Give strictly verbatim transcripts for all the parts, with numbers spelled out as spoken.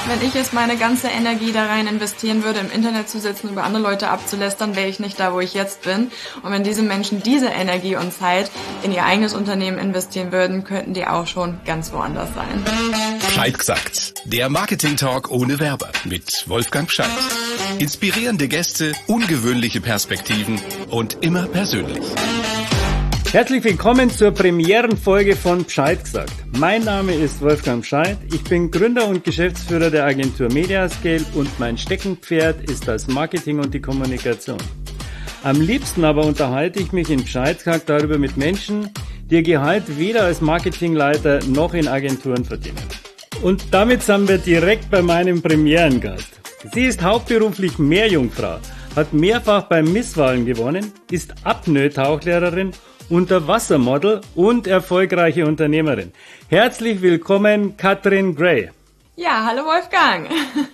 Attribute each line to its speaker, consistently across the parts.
Speaker 1: Wenn ich jetzt meine ganze Energie da rein investieren würde, im Internet zu sitzen, über andere Leute abzulästern, wäre ich nicht da, wo ich jetzt bin. Und wenn diese Menschen diese Energie und Zeit in ihr eigenes Unternehmen investieren würden, könnten die auch schon ganz woanders sein.
Speaker 2: Scheid gesagt. Der Marketing-Talk ohne Werber mit Wolfgang Scheid. Inspirierende Gäste, ungewöhnliche Perspektiven und immer persönlich.
Speaker 3: Herzlich willkommen zur Premierenfolge von Scheid gesagt. Mein Name ist Wolfgang Scheid. Ich bin Gründer und Geschäftsführer der Agentur Mediascale und mein Steckenpferd ist das Marketing und die Kommunikation. Am liebsten aber unterhalte ich mich in Scheid gesagt darüber mit Menschen, die ihr Gehalt weder als Marketingleiter noch in Agenturen verdienen. Und damit sind wir direkt bei meinem Premierengast. Sie ist hauptberuflich Meerjungfrau, hat mehrfach bei Misswahlen gewonnen, ist Apnoe-Tauchlehrerin, Unterwassermodel und erfolgreiche Unternehmerin. Herzlich willkommen, Katrin Gray.
Speaker 1: Ja, hallo Wolfgang.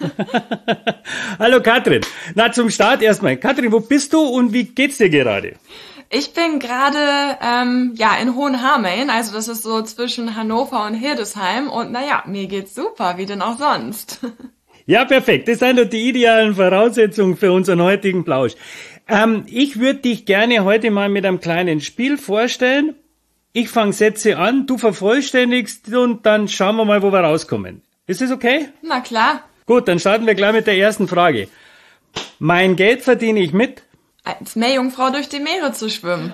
Speaker 3: Hallo Katrin. Na, zum Start erstmal. Katrin, wo bist du und wie geht's dir gerade?
Speaker 1: Ich bin gerade ähm, ja in Hohenhameln, also das ist so zwischen Hannover und Hildesheim und naja, mir geht's super, wie denn auch sonst.
Speaker 3: Ja, perfekt. Das sind doch die idealen Voraussetzungen für unseren heutigen Plausch. Ähm, ich würde dich gerne heute mal mit einem kleinen Spiel vorstellen. Ich fange Sätze an, du vervollständigst und dann schauen wir mal, wo wir rauskommen. Ist das okay?
Speaker 1: Na klar.
Speaker 3: Gut, dann starten wir gleich mit der ersten Frage. Mein Geld verdiene ich mit?
Speaker 1: Als Meerjungfrau durch die Meere zu schwimmen.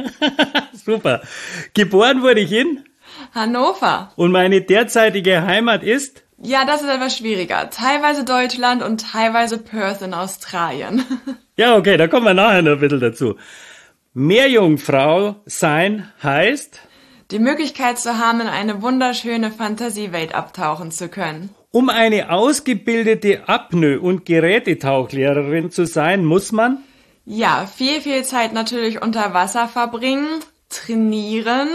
Speaker 3: Super. Geboren wurde ich in?
Speaker 1: Hannover.
Speaker 3: Und meine derzeitige Heimat ist?
Speaker 1: Ja, das ist etwas schwieriger. Teilweise Deutschland und teilweise Perth in Australien.
Speaker 3: Ja, okay, da kommen wir nachher noch ein bisschen dazu. Meerjungfrau sein heißt?
Speaker 1: Die Möglichkeit zu haben, in eine wunderschöne Fantasiewelt abtauchen zu können.
Speaker 3: Um eine ausgebildete Apnoe- und Gerätetauchlehrerin zu sein, muss man?
Speaker 1: Ja, viel, viel Zeit natürlich unter Wasser verbringen, trainieren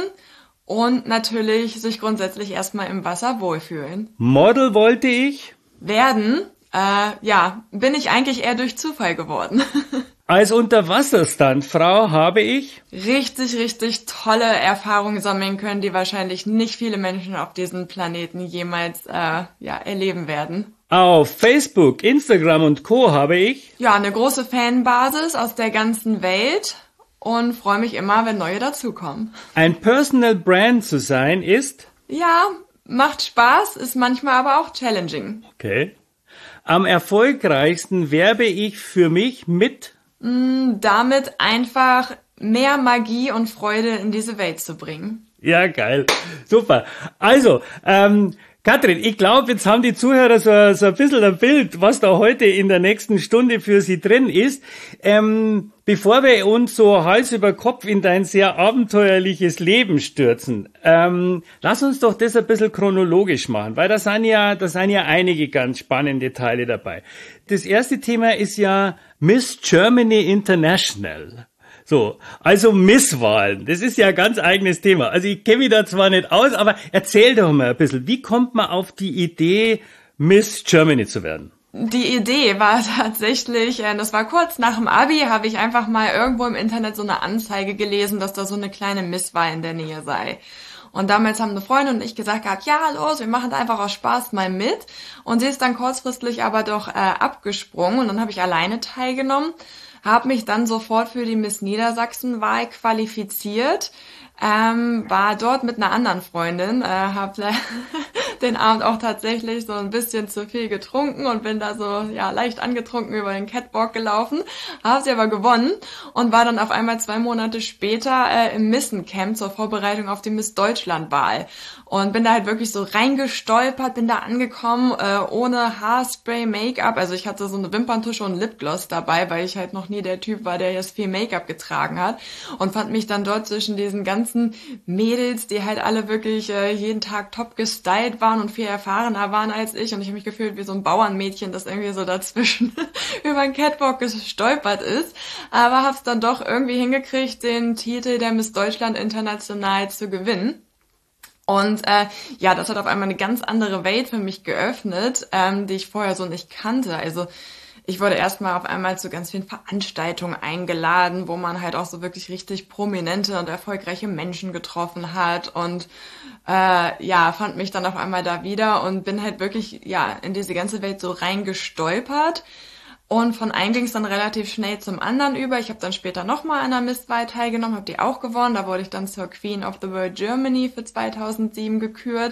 Speaker 1: und natürlich sich grundsätzlich erstmal im Wasser wohlfühlen.
Speaker 3: Model wollte ich?
Speaker 1: Werden? Äh, ja, bin ich eigentlich eher durch Zufall geworden.
Speaker 3: Als Unterwasserstuntfrau habe ich?
Speaker 1: Richtig, richtig tolle Erfahrungen sammeln können, die wahrscheinlich nicht viele Menschen auf diesem Planeten jemals äh, ja, erleben werden.
Speaker 3: Auf Facebook, Instagram und Co. habe ich?
Speaker 1: Ja, eine große Fanbasis aus der ganzen Welt und freue mich immer, wenn neue dazukommen.
Speaker 3: Ein Personal Brand zu sein ist?
Speaker 1: Ja, macht Spaß, ist manchmal aber auch challenging.
Speaker 3: Okay. Am erfolgreichsten werbe ich für mich mit?
Speaker 1: Mm, damit einfach mehr Magie und Freude in diese Welt zu bringen.
Speaker 3: Ja, geil. Super. Also, ähm, Katrin, ich glaube, jetzt haben die Zuhörer so, so ein bisschen ein Bild, was da heute in der nächsten Stunde für sie drin ist. Ähm, bevor wir uns so Hals über Kopf in dein sehr abenteuerliches Leben stürzen, ähm, lass uns doch das ein bisschen chronologisch machen, weil da sind ja, da sind ja einige ganz spannende Teile dabei. Das erste Thema ist ja Miss Germany International. So, also Misswahlen, das ist ja ein ganz eigenes Thema. Also ich kenne mich da zwar nicht aus, aber erzähl doch mal ein bisschen, wie kommt man auf die Idee, Miss Germany zu werden?
Speaker 1: Die Idee war tatsächlich, das war kurz nach dem Abi, habe ich einfach mal irgendwo im Internet so eine Anzeige gelesen, dass da so eine kleine Misswahl in der Nähe sei. Und damals haben eine Freundin und ich gesagt gehabt, ja los, wir machen da einfach aus Spaß mal mit. Und sie ist dann kurzfristig aber doch äh, abgesprungen und dann habe ich alleine teilgenommen. Habe mich dann sofort für die Miss Niedersachsen-Wahl qualifiziert, ähm, war dort mit einer anderen Freundin, äh, habe den Abend auch tatsächlich so ein bisschen zu viel getrunken und bin da so ja leicht angetrunken über den Catwalk gelaufen, habe sie aber gewonnen und war dann auf einmal zwei Monate später äh, im Missencamp zur Vorbereitung auf die Miss Deutschland-Wahl. Und bin da halt wirklich so reingestolpert, bin da angekommen, äh, ohne Haarspray, Make-up. Also ich hatte so eine Wimperntusche und Lipgloss dabei, weil ich halt noch nie der Typ war, der jetzt viel Make-up getragen hat. Und fand mich dann dort zwischen diesen ganzen Mädels, die halt alle wirklich äh, jeden Tag top gestylt waren und viel erfahrener waren als ich. Und ich habe mich gefühlt wie so ein Bauernmädchen, das irgendwie so dazwischen über den Catwalk gestolpert ist. Aber hab's dann doch irgendwie hingekriegt, den Titel der Miss Deutschland International zu gewinnen. Und äh, ja, das hat auf einmal eine ganz andere Welt für mich geöffnet, ähm, die ich vorher so nicht kannte. Also ich wurde erstmal auf einmal zu ganz vielen Veranstaltungen eingeladen, wo man halt auch so wirklich richtig prominente und erfolgreiche Menschen getroffen hat und äh, ja, fand mich dann auf einmal da wieder und bin halt wirklich ja in diese ganze Welt so reingestolpert. Und von einem ging es dann relativ schnell zum anderen über. Ich habe dann später nochmal an der Misswahl teilgenommen, habe die auch gewonnen. Da wurde ich dann zur Queen of the World Germany für zweitausendsieben gekürt.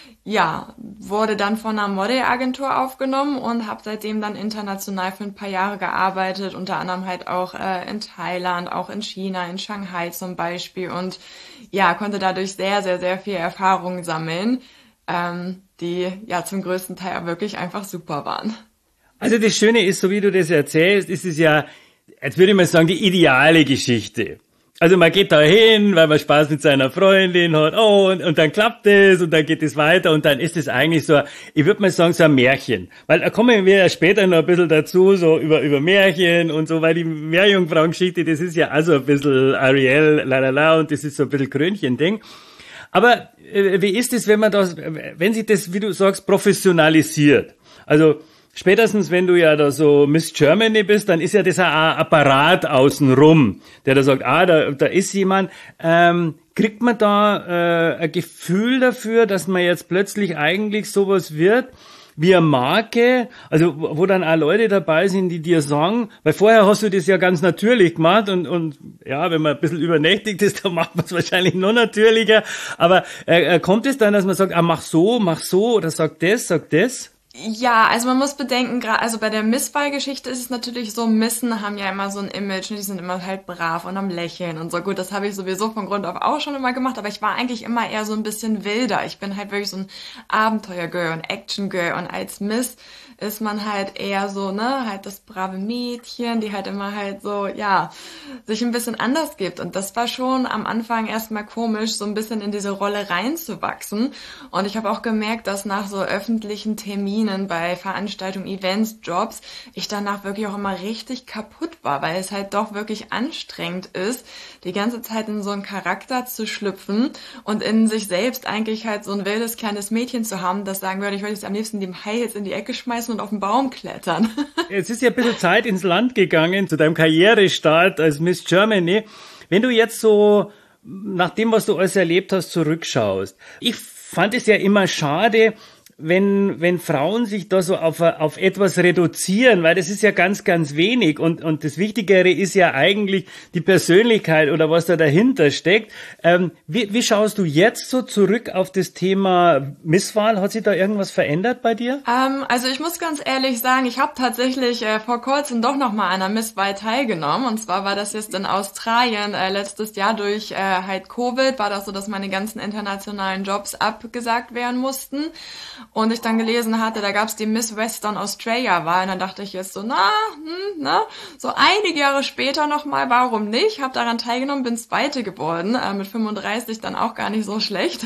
Speaker 1: Ja, wurde dann von einer Modelagentur aufgenommen und habe seitdem dann international für ein paar Jahre gearbeitet. Unter anderem halt auch äh, in Thailand, auch in China, in Shanghai zum Beispiel. Und ja, konnte dadurch sehr, sehr, sehr viel Erfahrung sammeln, ähm, die ja zum größten Teil auch wirklich einfach super waren.
Speaker 3: Also das Schöne ist, so wie du das erzählst, ist es ja, jetzt würde ich mal sagen, die ideale Geschichte. Also man geht da hin, weil man Spaß mit seiner Freundin hat, oh, und, und dann klappt es und dann geht es weiter und dann ist es eigentlich so, ich würde mal sagen, so ein Märchen. Weil da kommen wir ja später noch ein bisschen dazu, so über über Märchen und so, weil die Meerjungfrauengeschichte, das ist ja also ein bisschen Ariel, la la la, und das ist so ein bisschen Krönchen-Ding. Aber äh, wie ist es, wenn man das, wenn sich das, wie du sagst, professionalisiert? Also spätestens, wenn du ja da so Miss Germany bist, dann ist ja das ein Apparat außenrum, der da sagt, ah, da, da ist jemand. Ähm, kriegt man da äh, ein Gefühl dafür, dass man jetzt plötzlich eigentlich sowas wird wie eine Marke, also wo dann auch Leute dabei sind, die dir sagen, weil vorher hast du das ja ganz natürlich gemacht und und ja, wenn man ein bisschen übernächtigt ist, dann macht man es wahrscheinlich noch natürlicher, aber äh, kommt es dann, dass man sagt, ah, mach so, mach so oder sag das, sag das?
Speaker 1: Ja, also man muss bedenken, gerade also bei der Misswahlgeschichte ist es natürlich so, Missen haben ja immer so ein Image, ne? Die sind immer halt brav und am Lächeln und so. Gut, das habe ich sowieso von Grund auf auch schon immer gemacht, aber ich war eigentlich immer eher so ein bisschen wilder. Ich bin halt wirklich so ein Abenteuergirl und Action-Girl und als Miss ist man halt eher so, ne, halt das brave Mädchen, die halt immer halt so, ja, sich ein bisschen anders gibt. Und das war schon am Anfang erstmal komisch, so ein bisschen in diese Rolle reinzuwachsen. Und ich habe auch gemerkt, dass nach so öffentlichen Terminen bei Veranstaltungen, Events, Jobs, ich danach wirklich auch immer richtig kaputt war, weil es halt doch wirklich anstrengend ist, die ganze Zeit in so einen Charakter zu schlüpfen und in sich selbst eigentlich halt so ein wildes kleines Mädchen zu haben, das sagen würde, ich würde jetzt am liebsten die High Heels in die Ecke schmeißen und auf den Baum klettern.
Speaker 3: Jetzt ist ja ein bisschen Zeit ins Land gegangen zu deinem Karrierestart als Miss Germany. Wenn du jetzt so nach dem, was du alles erlebt hast, zurückschaust. Ich fand es ja immer schade, wenn wenn Frauen sich da so auf auf etwas reduzieren, weil das ist ja ganz, ganz wenig und und das Wichtigere ist ja eigentlich die Persönlichkeit oder was da dahinter steckt. Ähm, wie, wie schaust du jetzt so zurück auf das Thema Misswahl? Hat sich da irgendwas verändert bei dir?
Speaker 1: Ähm, also ich muss ganz ehrlich sagen, ich habe tatsächlich äh, vor kurzem doch noch mal an einer Misswahl teilgenommen und zwar war das jetzt in Australien äh, letztes Jahr durch äh, halt Covid, war das so, dass meine ganzen internationalen Jobs abgesagt werden mussten. Und ich dann gelesen hatte, da gab's die Miss Western Australia Wahl. Und dann dachte ich jetzt so, na, hm, ne, so einige Jahre später nochmal, warum nicht? Hab daran teilgenommen, bin Zweite geworden, äh, mit fünfunddreißig dann auch gar nicht so schlecht.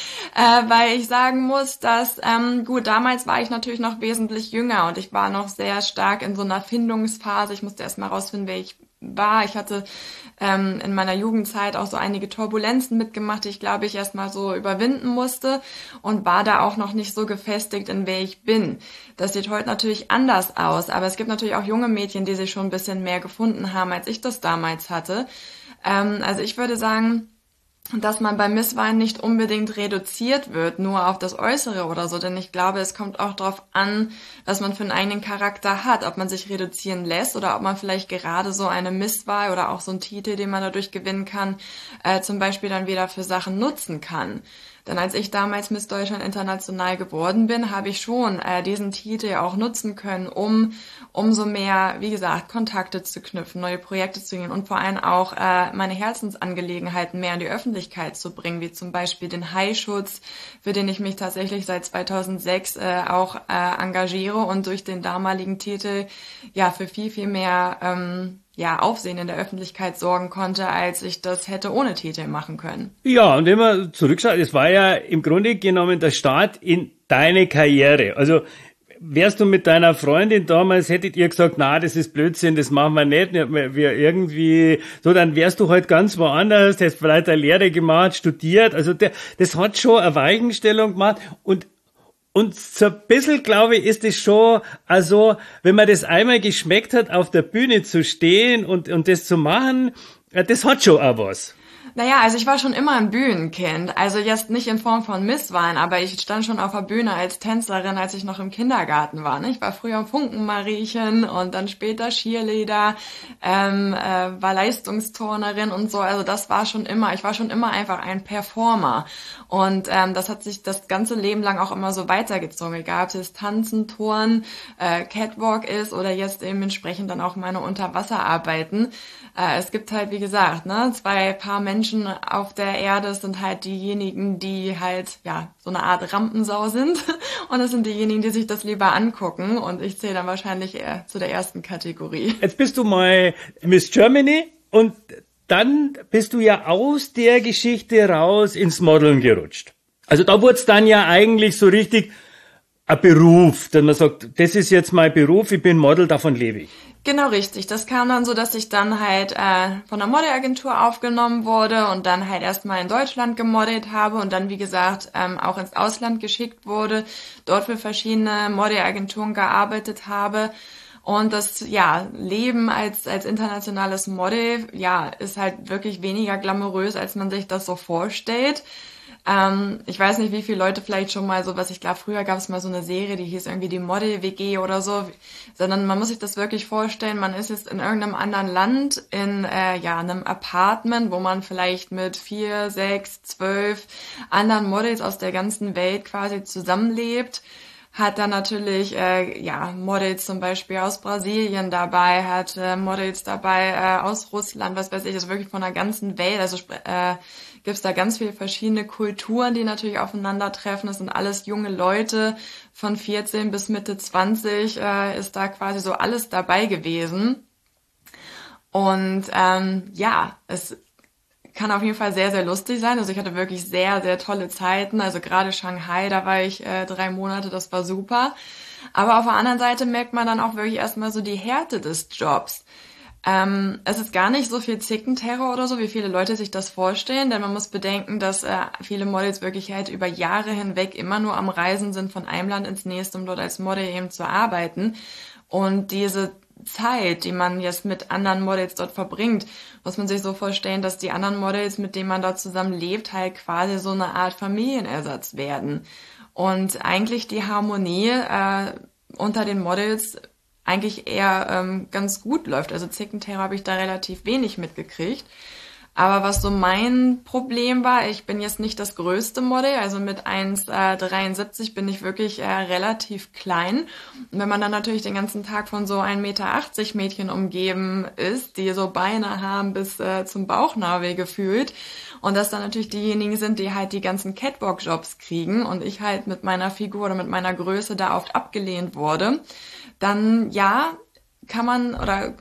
Speaker 1: äh, weil ich sagen muss, dass, ähm, gut, damals war ich natürlich noch wesentlich jünger und ich war noch sehr stark in so einer Findungsphase. Ich musste erst mal rausfinden, wer ich war. Ich hatte ähm, in meiner Jugendzeit auch so einige Turbulenzen mitgemacht, die ich glaube ich erstmal so überwinden musste und war da auch noch nicht so gefestigt, in wer ich bin. Das sieht heute natürlich anders aus, aber es gibt natürlich auch junge Mädchen, die sich schon ein bisschen mehr gefunden haben, als ich das damals hatte. Ähm, also ich würde sagen, dass man beim Misswahlen nicht unbedingt reduziert wird, nur auf das Äußere oder so, denn ich glaube, es kommt auch darauf an, was man für einen eigenen Charakter hat, ob man sich reduzieren lässt oder ob man vielleicht gerade so eine Misswahl oder auch so einen Titel, den man dadurch gewinnen kann, äh, zum Beispiel dann wieder für Sachen nutzen kann. Denn als ich damals Miss Deutschland international geworden bin, habe ich schon äh, diesen Titel auch nutzen können, um umso mehr, wie gesagt, Kontakte zu knüpfen, neue Projekte zu gehen und vor allem auch äh, meine Herzensangelegenheiten mehr in die Öffentlichkeit zu bringen, wie zum Beispiel den Haischutz, für den ich mich tatsächlich seit zweitausendsechs äh, auch äh, engagiere und durch den damaligen Titel ja für viel, viel mehr ähm, ja, Aufsehen in der Öffentlichkeit sorgen konnte, als ich das hätte ohne Titel machen können.
Speaker 3: Ja, und wenn man zurückschaut, es war ja im Grunde genommen der Start in deine Karriere. Also wärst du mit deiner Freundin damals, hättet ihr gesagt, na, das ist Blödsinn, das machen wir nicht, wir irgendwie, so, dann wärst du halt ganz woanders, hast vielleicht eine Lehre gemacht, studiert, also der, das hat schon eine Weichenstellung gemacht und Und so ein bisschen, glaube ich, ist es schon, also, wenn man das einmal geschmeckt hat, auf der Bühne zu stehen und, und das zu machen, das hat schon auch was.
Speaker 1: Naja, also ich war schon immer ein Bühnenkind. Also jetzt nicht in Form von Misswahlen, aber ich stand schon auf der Bühne als Tänzerin, als ich noch im Kindergarten war. Ne? Ich war früher Funkenmariechen und dann später Cheerleader, ähm, äh, war Leistungsturnerin und so. Also das war schon immer, ich war schon immer einfach ein Performer. Und ähm, das hat sich das ganze Leben lang auch immer so weitergezogen. Egal, ob es Tanzen, Turnen, äh, Catwalk ist oder jetzt eben entsprechend dann auch meine Unterwasserarbeiten. Äh, es gibt halt, wie gesagt, ne, zwei Paar Menschen auf der Erde sind halt diejenigen, die halt, ja, so eine Art Rampensau sind. Und das sind diejenigen, die sich das lieber angucken. Und ich zähle dann wahrscheinlich eher zu der ersten Kategorie.
Speaker 3: Jetzt bist du mal Miss Germany und dann bist du ja aus der Geschichte raus ins Modeln gerutscht. Also da wurde es dann ja eigentlich so richtig ein Beruf, dass man sagt, das ist jetzt mein Beruf, ich bin Model, davon lebe ich.
Speaker 1: Genau, richtig. Das kam dann so, dass ich dann halt äh, von der Modelagentur aufgenommen wurde und dann halt erstmal in Deutschland gemodelt habe und dann, wie gesagt, ähm, auch ins Ausland geschickt wurde, dort für verschiedene Modelagenturen gearbeitet habe. Und das, ja, Leben als als internationales Model, ja, ist halt wirklich weniger glamourös, als man sich das so vorstellt. Ähm, ich weiß nicht, wie viele Leute vielleicht schon mal so, was ich glaube, früher gab es mal so eine Serie, die hieß irgendwie die Model-W G oder so, sondern man muss sich das wirklich vorstellen, man ist jetzt in irgendeinem anderen Land, in äh, ja einem Apartment, wo man vielleicht mit vier, sechs, zwölf anderen Models aus der ganzen Welt quasi zusammenlebt. Hat dann natürlich äh, ja Models zum Beispiel aus Brasilien dabei, hat äh, Models dabei äh, aus Russland, was weiß ich, also wirklich von der ganzen Welt. Also äh, gibt's da ganz viele verschiedene Kulturen, die natürlich aufeinandertreffen. Das sind alles junge Leute von vierzehn bis Mitte zwanzig, äh, ist da quasi so alles dabei gewesen. Und ähm, ja, es kann auf jeden Fall sehr, sehr lustig sein. Also ich hatte wirklich sehr, sehr tolle Zeiten. Also gerade Shanghai, da war ich äh, drei Monate, das war super. Aber auf der anderen Seite merkt man dann auch wirklich erstmal so die Härte des Jobs. Ähm, es ist gar nicht so viel Zickenterror oder so, wie viele Leute sich das vorstellen, denn man muss bedenken, dass äh, viele Models wirklich halt über Jahre hinweg immer nur am Reisen sind von einem Land ins nächste, um dort als Model eben zu arbeiten. Und diese Zeit, die man jetzt mit anderen Models dort verbringt, muss man sich so vorstellen, dass die anderen Models, mit denen man dort zusammen lebt, halt quasi so eine Art Familienersatz werden. Und eigentlich die Harmonie äh, unter den Models eigentlich eher ähm, ganz gut läuft. Also Zickenterror habe ich da relativ wenig mitgekriegt. Aber was so mein Problem war, ich bin jetzt nicht das größte Model, also mit eins Komma dreiundsiebzig bin ich wirklich äh, relativ klein. Und wenn man dann natürlich den ganzen Tag von so ein Meter achtzig Mädchen umgeben ist, die so Beine haben bis äh, zum Bauchnabel gefühlt, und dass dann natürlich diejenigen sind, die halt die ganzen Catwalk-Jobs kriegen und ich halt mit meiner Figur oder mit meiner Größe da oft abgelehnt wurde, dann ja, kann man oder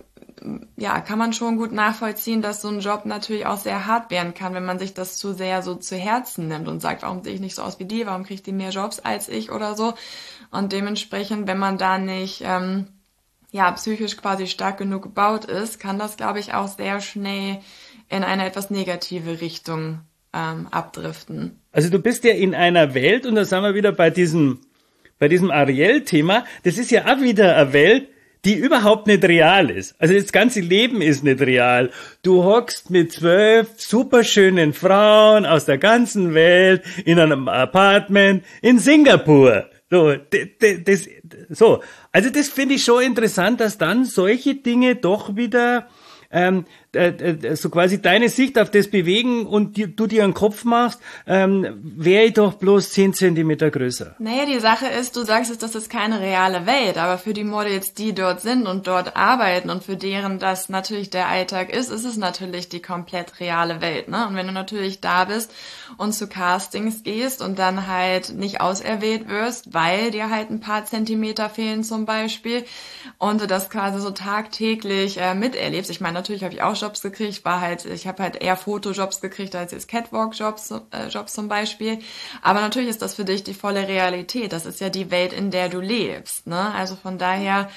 Speaker 1: ja, kann man schon gut nachvollziehen, dass so ein Job natürlich auch sehr hart werden kann, wenn man sich das zu sehr so zu Herzen nimmt und sagt, warum sehe ich nicht so aus wie die, warum kriegt die mehr Jobs als ich oder so. Und dementsprechend, wenn man da nicht ähm, ja psychisch quasi stark genug gebaut ist, kann das, glaube ich, auch sehr schnell in eine etwas negative Richtung ähm, abdriften.
Speaker 3: Also du bist ja in einer Welt, und da sind wir wieder bei diesem, bei diesem Ariel-Thema, das ist ja auch wieder eine Welt, die überhaupt nicht real ist. Also das ganze Leben ist nicht real. Du hockst mit zwölf superschönen Frauen aus der ganzen Welt in einem Apartment in Singapur. So, das, so. Also das finde ich schon interessant, dass dann solche Dinge doch wieder ähm, äh, so quasi deine Sicht auf das bewegen und die, du dir einen Kopf machst, ähm, wäre ich doch bloß zehn Zentimeter größer.
Speaker 1: Naja, die Sache ist, du sagst jetzt, das ist keine reale Welt, aber für die Models, die dort sind und dort arbeiten und für deren das natürlich der Alltag ist, ist es natürlich die komplett reale Welt, ne? Und wenn du natürlich da bist und zu Castings gehst und dann halt nicht auserwählt wirst, weil dir halt ein paar Zentimeter fehlen zum Beispiel und du das quasi so tagtäglich äh, miterlebst. Ich meine, natürlich habe ich auch Jobs gekriegt, war halt, ich habe halt eher Fotojobs gekriegt als jetzt Catwalk-Jobs äh, Jobs zum Beispiel. Aber natürlich ist das für dich die volle Realität. Das ist ja die Welt, in der du lebst, ne? Also von daher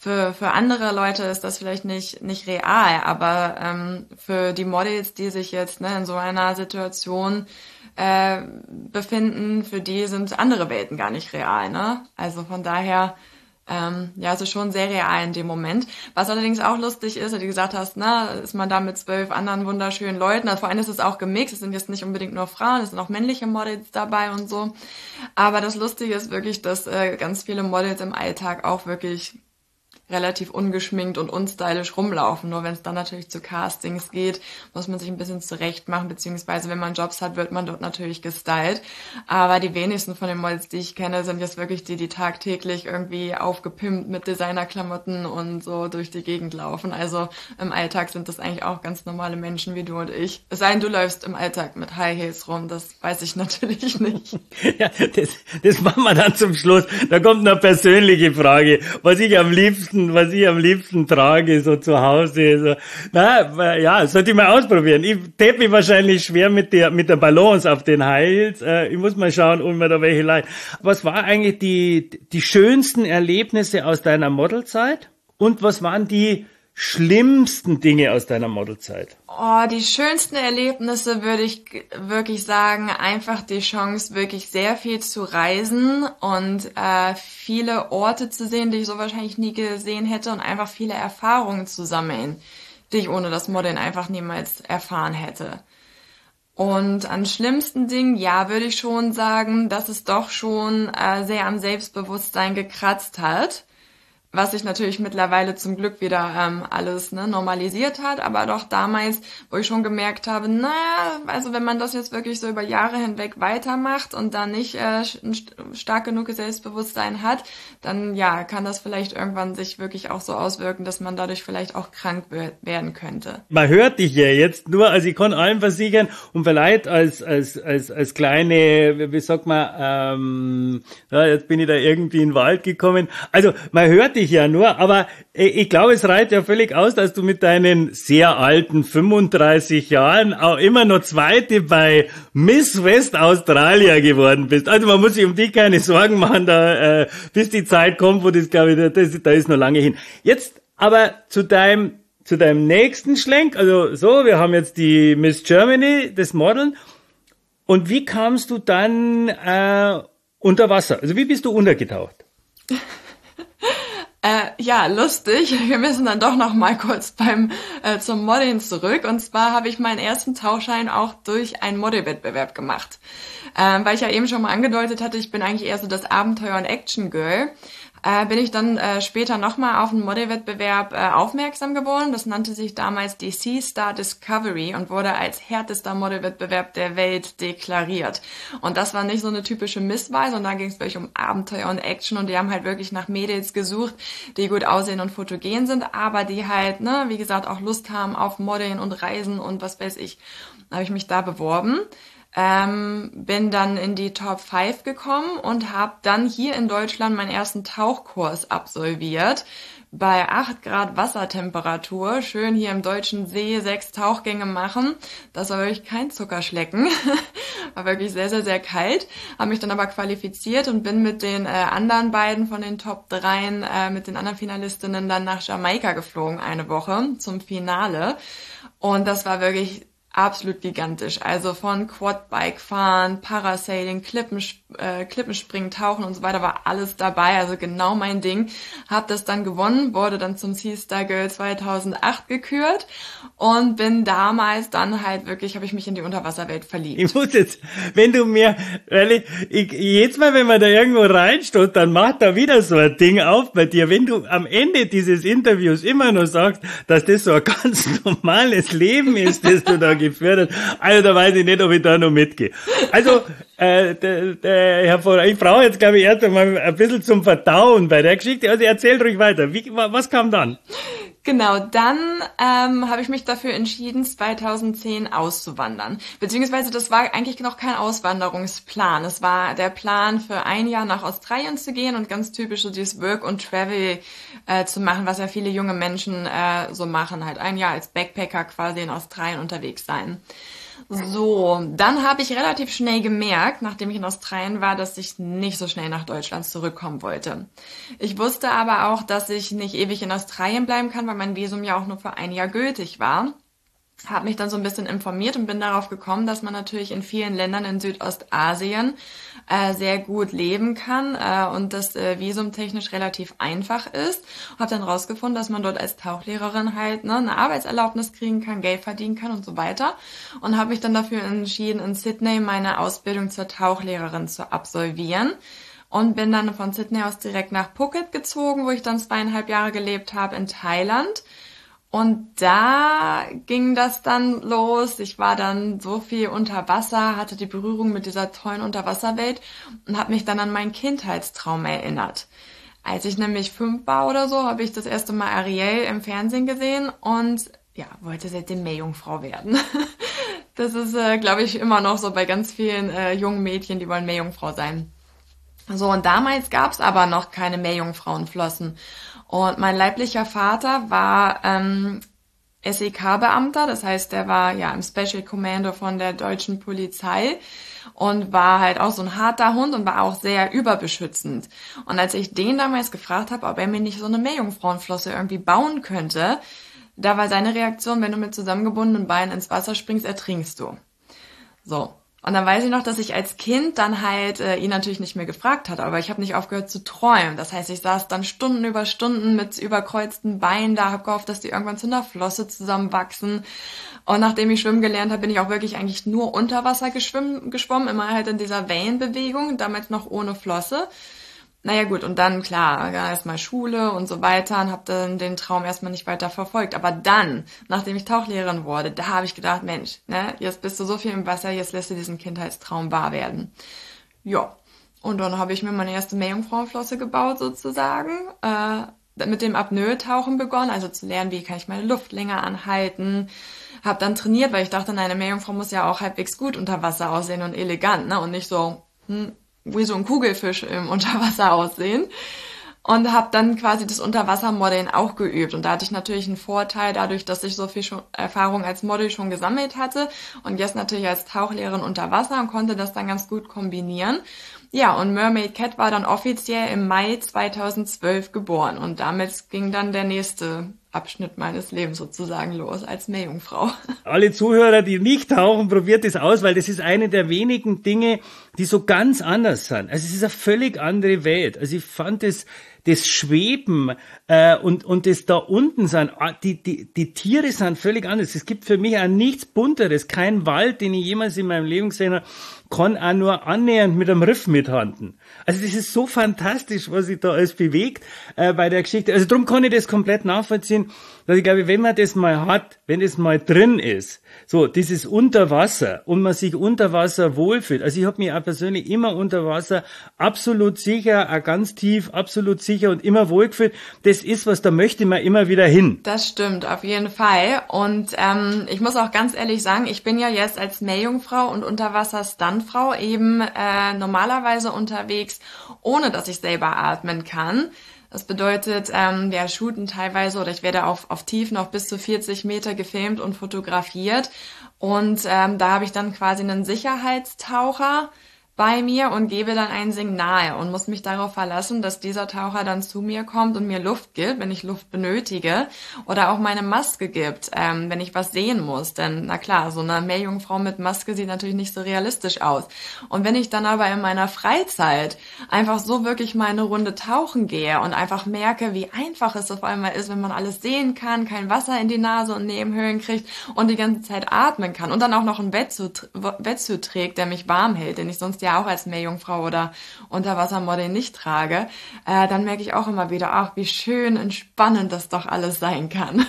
Speaker 1: für für andere Leute ist das vielleicht nicht nicht real, aber ähm, für die Models, die sich jetzt ne, in so einer Situation äh, befinden, für die sind andere Welten gar nicht real, ne? Also von daher Ähm, ja, es ist schon sehr real in dem Moment. Was allerdings auch lustig ist, wie du gesagt hast, ne, ist man da mit zwölf anderen wunderschönen Leuten. Also vor allem ist es auch gemixt. Es sind jetzt nicht unbedingt nur Frauen, es sind auch männliche Models dabei und so. Aber das Lustige ist wirklich, dass äh, ganz viele Models im Alltag auch wirklich relativ ungeschminkt und unstylisch rumlaufen. Nur wenn es dann natürlich zu Castings geht, muss man sich ein bisschen zurecht machen, beziehungsweise wenn man Jobs hat, wird man dort natürlich gestylt. Aber die wenigsten von den Models, die ich kenne, sind jetzt wirklich die, die tagtäglich irgendwie aufgepimpt mit Designerklamotten und so durch die Gegend laufen. Also im Alltag sind das eigentlich auch ganz normale Menschen wie du und ich. Es sei denn, du läufst im Alltag mit High Heels rum, das weiß ich natürlich nicht.
Speaker 3: Ja, das, das machen wir dann zum Schluss. Da kommt eine persönliche Frage, was ich am liebsten was ich am liebsten trage, so zu Hause. So. Na, ja, sollte ich mal ausprobieren. Ich tät mich wahrscheinlich schwer mit der, mit der Balance auf den High Heels. Ich muss mal schauen, ob mir da welche leiden. Was war eigentlich die, die schönsten Erlebnisse aus deiner Modelzeit? Und was waren die schlimmsten Dinge aus deiner Modelzeit?
Speaker 1: Oh, die schönsten Erlebnisse würde ich wirklich sagen, einfach die Chance, wirklich sehr viel zu reisen und äh, viele Orte zu sehen, die ich so wahrscheinlich nie gesehen hätte und einfach viele Erfahrungen zu sammeln, die ich ohne das Modeln einfach niemals erfahren hätte. Und an schlimmsten Dingen, ja, würde ich schon sagen, dass es doch schon äh, sehr am Selbstbewusstsein gekratzt hat. Was sich natürlich mittlerweile zum Glück wieder ähm, alles ne, normalisiert hat, aber doch damals, wo ich schon gemerkt habe, naja, also wenn man das jetzt wirklich so über Jahre hinweg weitermacht und dann nicht äh, ein stark genug Selbstbewusstsein hat, dann ja, kann das vielleicht irgendwann sich wirklich auch so auswirken, dass man dadurch vielleicht auch krank werden könnte.
Speaker 3: Man hört dich ja jetzt nur, also ich kann allen versichern und vielleicht als als als als kleine, wie sagt man, ähm, ja, jetzt bin ich da irgendwie in den Wald gekommen, also man hört dich ja nur, aber ich glaube, es reicht ja völlig aus, dass du mit deinen sehr alten fünfunddreißig Jahren auch immer noch Zweite bei Miss West Australia geworden bist. Also man muss sich um dich keine Sorgen machen, da äh, bis die Zeit kommt, wo das, glaube ich, das, da ist noch lange hin. Jetzt aber zu deinem zu deinem nächsten Schlenk, also so, wir haben jetzt die Miss Germany, das Modeln. Und wie kamst du dann äh, unter Wasser? Also wie bist du untergetaucht?
Speaker 1: Äh, ja, lustig. Wir müssen dann doch noch mal kurz beim äh, zum Modeln zurück. Und zwar habe ich meinen ersten Tauchschein auch durch einen Modelwettbewerb gemacht. Ähm, weil ich ja eben schon mal angedeutet hatte, ich bin eigentlich eher so das Abenteuer- und Action-Girl. Äh, bin ich dann äh, später nochmal auf einen Modelwettbewerb äh, aufmerksam geworden. Das nannte sich damals die Sea Star Discovery und wurde als härtester Modelwettbewerb der Welt deklariert. Und das war nicht so eine typische Misswahl, sondern da ging es wirklich um Abenteuer und Action und die haben halt wirklich nach Mädels gesucht, die gut aussehen und fotogen sind, aber die halt, ne, wie gesagt, auch Lust haben auf Modeln und Reisen und was weiß ich. Da habe ich mich da beworben. Ähm, bin dann in die Top fünf gekommen und habe dann hier in Deutschland meinen ersten Tauchkurs absolviert. Bei acht Grad Wassertemperatur, schön hier im deutschen See sechs Tauchgänge machen. Das war wirklich kein Zuckerschlecken. War wirklich sehr, sehr, sehr kalt. Habe mich dann aber qualifiziert und bin mit den äh, anderen beiden von den Top dreien, äh, mit den anderen Finalistinnen dann nach Jamaika geflogen, eine Woche zum Finale. Und das war wirklich absolut gigantisch. Also von Quadbike fahren, Parasailing, Klippen, äh, Klippenspringen, Tauchen und so weiter war alles dabei. Also genau mein Ding. Hab das dann gewonnen, wurde dann zum Sea Star Girl zweitausendacht gekürt und bin damals dann halt wirklich, habe ich mich in die Unterwasserwelt verliebt.
Speaker 3: Ich muss jetzt, wenn du mir, ehrlich, ich, jedes Mal, wenn man da irgendwo reinstoßt, dann macht da wieder so ein Ding auf bei dir. Wenn du am Ende dieses Interviews immer nur sagst, dass das so ein ganz normales Leben ist, das du da geführt hast, also da weiß ich nicht, ob ich da noch mitgehe. Also, äh, der, der Herr Voller, ich brauche jetzt, glaube ich, erst einmal ein bisschen zum Verdauen bei der Geschichte. Also erzähl ruhig weiter. Wie, was kam dann?
Speaker 1: Genau, dann ähm, habe ich mich dafür entschieden, zweitausendzehn auszuwandern. Beziehungsweise das war eigentlich noch kein Auswanderungsplan. Es war der Plan, für ein Jahr nach Australien zu gehen und ganz typisch so dieses Work und Travel äh, zu machen, was ja viele junge Menschen äh, so machen. Halt ein Jahr als Backpacker quasi in Australien unterwegs sein. So, dann habe ich relativ schnell gemerkt, nachdem ich in Australien war, dass ich nicht so schnell nach Deutschland zurückkommen wollte. Ich wusste aber auch, dass ich nicht ewig in Australien bleiben kann, weil mein Visum ja auch nur für ein Jahr gültig war. Habe mich dann so ein bisschen informiert und bin darauf gekommen, dass man natürlich in vielen Ländern in Südostasien äh, sehr gut leben kann äh, und das äh, visumtechnisch relativ einfach ist. Habe dann rausgefunden, dass man dort als Tauchlehrerin halt ne, eine Arbeitserlaubnis kriegen kann, Geld verdienen kann und so weiter. Und habe mich dann dafür entschieden, in Sydney meine Ausbildung zur Tauchlehrerin zu absolvieren. Und bin dann von Sydney aus direkt nach Phuket gezogen, wo ich dann zweieinhalb Jahre gelebt habe in Thailand. Und da ging das dann los. Ich war dann so viel unter Wasser, hatte die Berührung mit dieser tollen Unterwasserwelt und habe mich dann an meinen Kindheitstraum erinnert. Als ich nämlich fünf war oder so, habe ich das erste Mal Ariel im Fernsehen gesehen und ja, wollte seitdem Meerjungfrau werden. Das ist, äh, glaube ich, immer noch so bei ganz vielen äh, jungen Mädchen, die wollen Meerjungfrau sein. So, und damals gab's aber noch keine Meerjungfrauenflossen. Und mein leiblicher Vater war ähm, S E K-Beamter, das heißt, der war ja im Special Commando von der deutschen Polizei und war halt auch so ein harter Hund und war auch sehr überbeschützend. Und als ich den damals gefragt habe, ob er mir nicht so eine Meerjungfrauenflosse irgendwie bauen könnte, da war seine Reaktion, wenn du mit zusammengebundenen Beinen ins Wasser springst, ertrinkst du. So. Und dann weiß ich noch, dass ich als Kind dann halt äh, ihn natürlich nicht mehr gefragt hatte, aber ich habe nicht aufgehört zu träumen. Das heißt, ich saß dann Stunden über Stunden mit überkreuzten Beinen da, habe gehofft, dass die irgendwann zu einer Flosse zusammenwachsen. Und nachdem ich schwimmen gelernt habe, bin ich auch wirklich eigentlich nur unter Wasser geschwommen, geschwommen, immer halt in dieser Wellenbewegung, damit noch ohne Flosse. Naja gut, und dann, klar, ja, erstmal Schule und so weiter und habe dann den Traum erstmal nicht weiter verfolgt. Aber dann, nachdem ich Tauchlehrerin wurde, da habe ich gedacht, Mensch, ne, jetzt bist du so viel im Wasser, jetzt lässt du diesen Kindheitstraum wahr werden. Ja, und dann habe ich mir meine erste Meerjungfrauenflosse gebaut sozusagen, äh, mit dem Apnoe-Tauchen begonnen, also zu lernen, wie kann ich meine Luft länger anhalten. Habe dann trainiert, weil ich dachte, eine Meerjungfrau muss ja auch halbwegs gut unter Wasser aussehen und elegant, ne, und nicht so, hm, wie so ein Kugelfisch im Unterwasser aussehen. Und habe dann quasi das Unterwassermodeln auch geübt. Und da hatte ich natürlich einen Vorteil, dadurch, dass ich so viel schon Erfahrung als Model schon gesammelt hatte und jetzt natürlich als Tauchlehrerin unter Wasser und konnte das dann ganz gut kombinieren. Ja, und Mermaid Cat war dann offiziell im Mai zweitausendzwölf geboren. Und damit ging dann der nächste Abschnitt meines Lebens sozusagen los als Meerjungfrau.
Speaker 3: Alle Zuhörer, die nicht tauchen, probiert das aus, weil das ist eine der wenigen Dinge, die so ganz anders sind. Also es ist eine völlig andere Welt. Also ich fand das, das Schweben äh, und und das da unten sind, die die die Tiere sind völlig anders. Es gibt für mich auch nichts Bunteres, kein Wald, den ich jemals in meinem Leben gesehen habe, kann auch nur annähernd mit einem Riff mithalten. Also das ist so fantastisch, was sich da alles bewegt äh, bei der Geschichte. Also darum kann ich das komplett nachvollziehen, dass ich glaube, wenn man das mal hat, wenn das mal drin ist, so dieses Unterwasser und man sich unter Wasser wohlfühlt. Also ich habe mich auch persönlich immer unter Wasser absolut sicher, auch ganz tief, absolut sicher und immer wohlgefühlt. Das ist was, da möchte man immer wieder hin.
Speaker 1: Das stimmt, auf jeden Fall. Und ähm, ich muss auch ganz ehrlich sagen, ich bin ja jetzt als Meerjungfrau und Unterwasser-Stuntfrau eben äh, normalerweise unterwegs, ohne dass ich selber atmen kann. Das bedeutet, ähm, wir shooten teilweise oder ich werde auf, auf Tiefen auf bis zu vierzig Meter gefilmt und fotografiert. Und ähm, da habe ich dann quasi einen Sicherheitstaucher bei mir und gebe dann ein Signal und muss mich darauf verlassen, dass dieser Taucher dann zu mir kommt und mir Luft gibt, wenn ich Luft benötige, oder auch meine Maske gibt, ähm, wenn ich was sehen muss. Denn na klar, so eine Meerjungfrau mit Maske sieht natürlich nicht so realistisch aus. Und wenn ich dann aber in meiner Freizeit einfach so wirklich mal eine Runde tauchen gehe und einfach merke, wie einfach es auf einmal ist, wenn man alles sehen kann, kein Wasser in die Nase und Nebenhöhlen kriegt und die ganze Zeit atmen kann und dann auch noch einen Wetsuit, Wetsuit trägt, der mich warm hält, den ich sonst ja auch als Meerjungfrau oder Unterwassermodel nicht trage, äh, dann merke ich auch immer wieder, ach, wie schön entspannend das doch alles sein kann.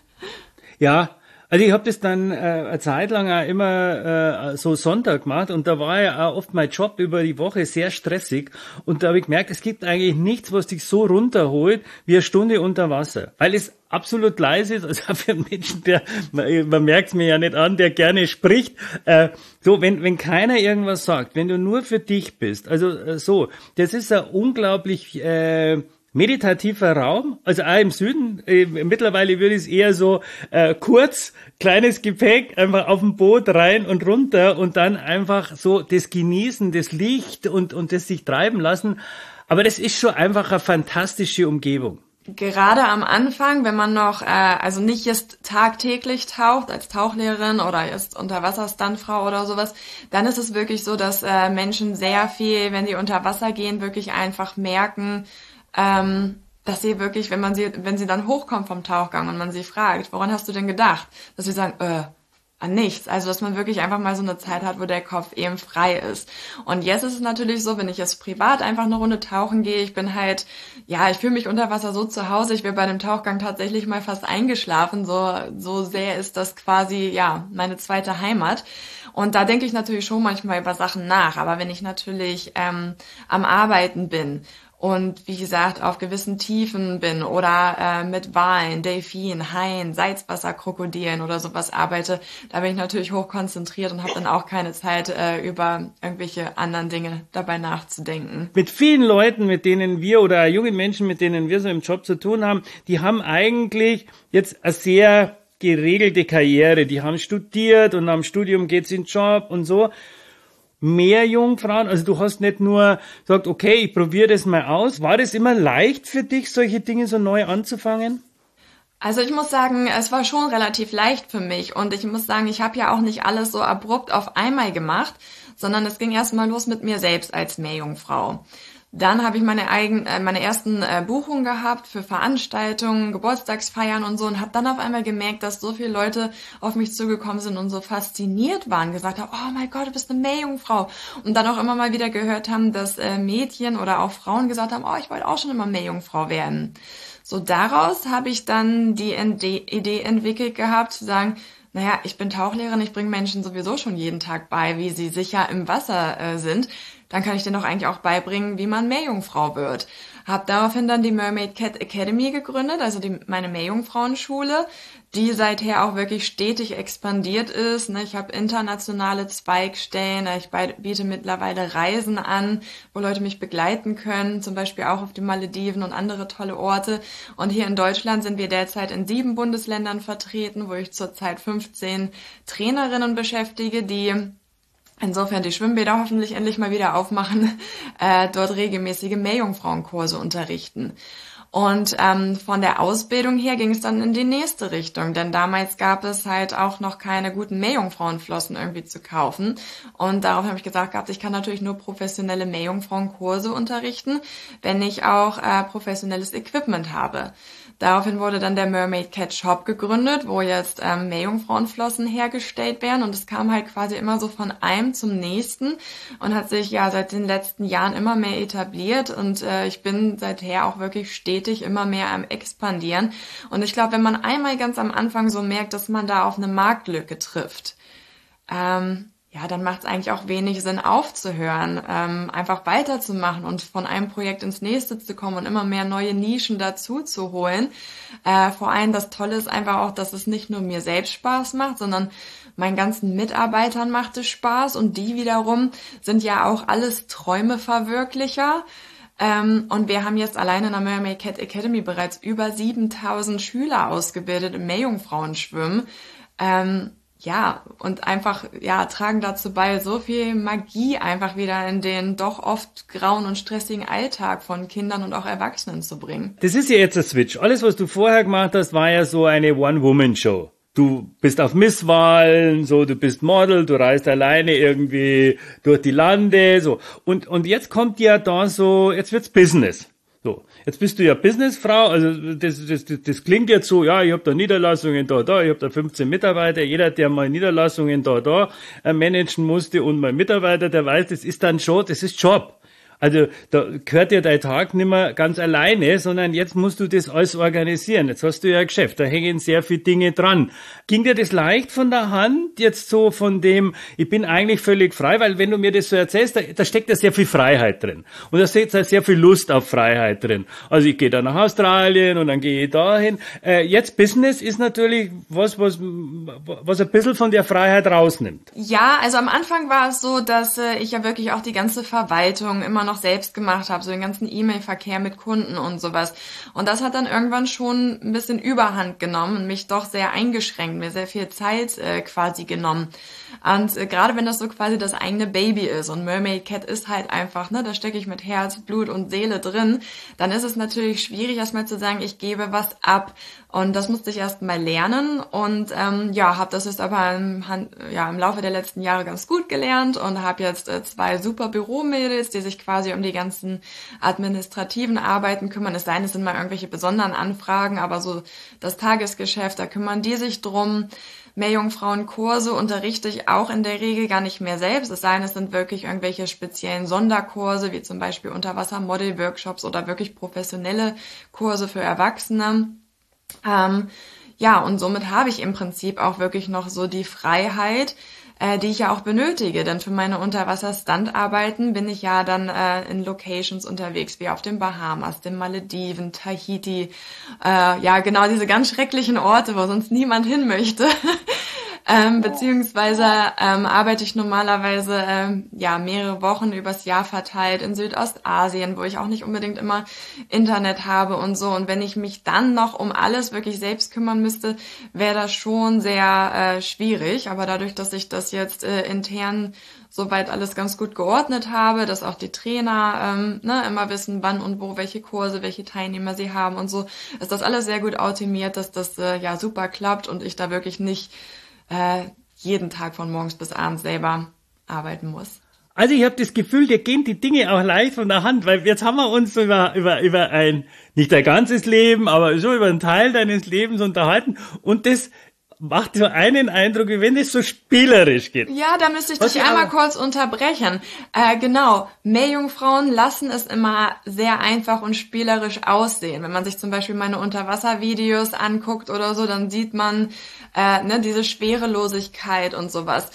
Speaker 3: Ja, also ich habe das dann äh, eine Zeit lang auch immer äh, so Sonntag gemacht und da war ja auch oft mein Job über die Woche sehr stressig und da habe ich gemerkt, es gibt eigentlich nichts, was dich so runterholt wie eine Stunde unter Wasser, weil es absolut leise ist, also für einen Menschen, der, man, man merkt es mir ja nicht an, der gerne spricht, äh, so, wenn wenn keiner irgendwas sagt, wenn du nur für dich bist, also äh, so, das ist ein unglaublich äh, Meditativer Raum, also auch im Süden. Äh, mittlerweile würde ich es eher so äh, kurz, kleines Gepäck, einfach auf dem Boot rein und runter und dann einfach so das Genießen, das Licht und, und das sich treiben lassen. Aber das ist schon einfach eine fantastische Umgebung.
Speaker 1: Gerade am Anfang, wenn man noch, äh, also nicht jetzt tagtäglich taucht als Tauchlehrerin oder jetzt Unterwasserstuntfrau oder sowas, dann ist es wirklich so, dass äh, Menschen sehr viel, wenn sie unter Wasser gehen, wirklich einfach merken, ähm, dass sie wirklich, wenn man sie, wenn sie dann hochkommt vom Tauchgang und man sie fragt, woran hast du denn gedacht? Dass sie sagen, äh, an nichts. Also, dass man wirklich einfach mal so eine Zeit hat, wo der Kopf eben frei ist. Und jetzt ist es natürlich so, wenn ich jetzt privat einfach eine Runde tauchen gehe, ich bin halt, ja, ich fühle mich unter Wasser so zu Hause, ich wäre bei dem Tauchgang tatsächlich mal fast eingeschlafen, so, so sehr ist das quasi, ja, meine zweite Heimat. Und da denke ich natürlich schon manchmal über Sachen nach, aber wenn ich natürlich ähm, am Arbeiten bin und wie gesagt auf gewissen Tiefen bin oder äh, mit Walen, Delfinen, Haien, Salzwasserkrokodilen oder sowas arbeite, da bin ich natürlich hochkonzentriert und habe dann auch keine Zeit, äh, über irgendwelche anderen Dinge dabei nachzudenken.
Speaker 3: Mit vielen Leuten, mit denen wir oder jungen Menschen, mit denen wir so im Job zu tun haben, die haben eigentlich jetzt eine sehr geregelte Karriere. Die haben studiert und nach dem Studium geht's in den Job und so. Mehr Jungfrauen, also du hast nicht nur gesagt, okay, ich probiere das mal aus. War das immer leicht für dich, solche Dinge so neu anzufangen?
Speaker 1: Also ich muss sagen, es war schon relativ leicht für mich und ich muss sagen, ich habe ja auch nicht alles so abrupt auf einmal gemacht, sondern es ging erstmal los mit mir selbst als Meerjungfrau. Dann habe ich meine eigenen, äh, meine ersten äh, Buchungen gehabt für Veranstaltungen, Geburtstagsfeiern und so und habe dann auf einmal gemerkt, dass so viele Leute auf mich zugekommen sind und so fasziniert waren, gesagt haben, oh mein Gott, du bist eine Meerjungfrau. Und dann auch immer mal wieder gehört haben, dass äh, Mädchen oder auch Frauen gesagt haben, oh, ich wollte auch schon immer Meerjungfrau werden. So daraus habe ich dann die Idee entwickelt gehabt, zu sagen, naja, ich bin Tauchlehrerin, ich bringe Menschen sowieso schon jeden Tag bei, wie sie sicher im Wasser äh, sind. Dann kann ich denen doch eigentlich auch beibringen, wie man Meerjungfrau wird. Habe daraufhin dann die Mermaid Cat Academy gegründet, also die, meine Meerjungfrauenschule, die seither auch wirklich stetig expandiert ist. Ich habe internationale Zweigstellen, ich biete mittlerweile Reisen an, wo Leute mich begleiten können, zum Beispiel auch auf die Malediven und andere tolle Orte. Und hier in Deutschland sind wir derzeit in sieben Bundesländern vertreten, wo ich zurzeit fünfzehn Trainerinnen beschäftige, die insofern die Schwimmbäder hoffentlich endlich mal wieder aufmachen, äh, dort regelmäßige Meerjungfrauenkurse unterrichten. Und ähm, von der Ausbildung her ging es dann in die nächste Richtung, denn damals gab es halt auch noch keine guten Meerjungfrauenflossen irgendwie zu kaufen. Und darauf habe ich gesagt gehabt, ich kann natürlich nur professionelle Meerjungfrauenkurse unterrichten, wenn ich auch äh, professionelles Equipment habe. Daraufhin wurde dann der Mermaid Cat Shop gegründet, wo jetzt ähm, Meerjungfrauenflossen hergestellt werden und es kam halt quasi immer so von einem zum nächsten und hat sich ja seit den letzten Jahren immer mehr etabliert und äh, ich bin seither auch wirklich stetig immer mehr am expandieren und ich glaube, wenn man einmal ganz am Anfang so merkt, dass man da auf eine Marktlücke trifft, ähm, ja, dann macht es eigentlich auch wenig Sinn aufzuhören, ähm, einfach weiterzumachen und von einem Projekt ins nächste zu kommen und immer mehr neue Nischen dazu zu holen. Äh, vor allem das Tolle ist einfach auch, dass es nicht nur mir selbst Spaß macht, sondern meinen ganzen Mitarbeitern macht es Spaß und die wiederum sind ja auch alles Träumeverwirklicher. Ähm, und wir haben jetzt alleine in der Mermaid Cat Academy bereits über siebentausend Schüler ausgebildet im Meerjungfrauenschwimmen. Ähm, Ja, und einfach, ja, tragen dazu bei, so viel Magie einfach wieder in den doch oft grauen und stressigen Alltag von Kindern und auch Erwachsenen zu bringen.
Speaker 3: Das ist ja jetzt ein Switch. Alles, was du vorher gemacht hast, war ja so eine One-Woman-Show. Du bist auf Misswahlen, so, du bist Model, du reist alleine irgendwie durch die Lande, so. Und, und jetzt kommt ja da so, jetzt wird's Business. So, jetzt bist du ja Businessfrau, also das, das, das, das klingt jetzt so, ja, ich habe da Niederlassungen da, da, ich habe da fünfzehn Mitarbeiter, jeder, der mal Niederlassungen da, da äh, managen musste und mal Mitarbeiter, der weiß, das ist dann schon, das ist Job. Also da gehört ja dein Tag nicht mehr ganz alleine, sondern jetzt musst du das alles organisieren. Jetzt hast du ja ein Geschäft, da hängen sehr viele Dinge dran. Ging dir das leicht von der Hand, jetzt so von dem, ich bin eigentlich völlig frei, weil wenn du mir das so erzählst, da, da steckt ja sehr viel Freiheit drin. Und da steckt ja sehr viel Lust auf Freiheit drin. Also ich gehe da nach Australien und dann gehe ich dahin. Äh, jetzt Business ist natürlich was, was, was ein bisschen von der Freiheit rausnimmt.
Speaker 1: Ja, also am Anfang war es so, dass äh, ich ja wirklich auch die ganze Verwaltung immer immer noch selbst gemacht habe, so den ganzen E-Mail-Verkehr mit Kunden und sowas. Und das hat dann irgendwann schon ein bisschen Überhand genommen und mich doch sehr eingeschränkt, mir sehr viel Zeit äh, quasi genommen. Und äh, gerade wenn das so quasi das eigene Baby ist und Mermaid Cat ist halt einfach, ne, da stecke ich mit Herz, Blut und Seele drin, dann ist es natürlich schwierig, erstmal zu sagen, ich gebe was ab. Und das musste ich erst mal lernen und ähm, ja, habe das jetzt aber im, ja, im Laufe der letzten Jahre ganz gut gelernt und habe jetzt äh, zwei super Büromädels, die sich quasi um die ganzen administrativen Arbeiten kümmern. Es sei denn, es sind mal irgendwelche besonderen Anfragen, aber so das Tagesgeschäft, da kümmern die sich drum. Meerjungfrauenkurse unterrichte ich auch in der Regel gar nicht mehr selbst. Es sei denn, es sind wirklich irgendwelche speziellen Sonderkurse, wie zum Beispiel Unterwasser-Model-Workshops oder wirklich professionelle Kurse für Erwachsene. Ähm, ja, und somit habe ich im Prinzip auch wirklich noch so die Freiheit, äh, die ich ja auch benötige. Denn für meine Unterwasser-Standarbeiten bin ich ja dann äh, in Locations unterwegs, wie auf den Bahamas, den Malediven, Tahiti. Äh, ja, genau diese ganz schrecklichen Orte, wo sonst niemand hin möchte. Ähm, beziehungsweise ähm, arbeite ich normalerweise ähm, ja mehrere Wochen übers Jahr verteilt in Südostasien, wo ich auch nicht unbedingt immer Internet habe und so. Und wenn ich mich dann noch um alles wirklich selbst kümmern müsste, wäre das schon sehr äh, schwierig. Aber dadurch, dass ich das jetzt äh, intern soweit alles ganz gut geordnet habe, dass auch die Trainer ähm, ne, immer wissen, wann und wo welche Kurse, welche Teilnehmer sie haben und so, ist das alles sehr gut optimiert, dass das äh, ja super klappt und ich da wirklich nicht Äh, jeden Tag von morgens bis abends selber arbeiten muss.
Speaker 3: Also ich habe das Gefühl, dir gehen die Dinge auch leicht von der Hand, weil jetzt haben wir uns über über über ein, nicht dein ganzes Leben, aber so über einen Teil deines Lebens unterhalten und das macht so einen Eindruck, wie wenn es so spielerisch geht.
Speaker 1: Ja, da müsste ich dich einmal kurz unterbrechen. Äh, genau, Meerjungfrauen lassen es immer sehr einfach und spielerisch aussehen. Wenn man sich zum Beispiel meine Unterwasservideos anguckt oder so, dann sieht man äh, ne, diese Schwerelosigkeit und sowas.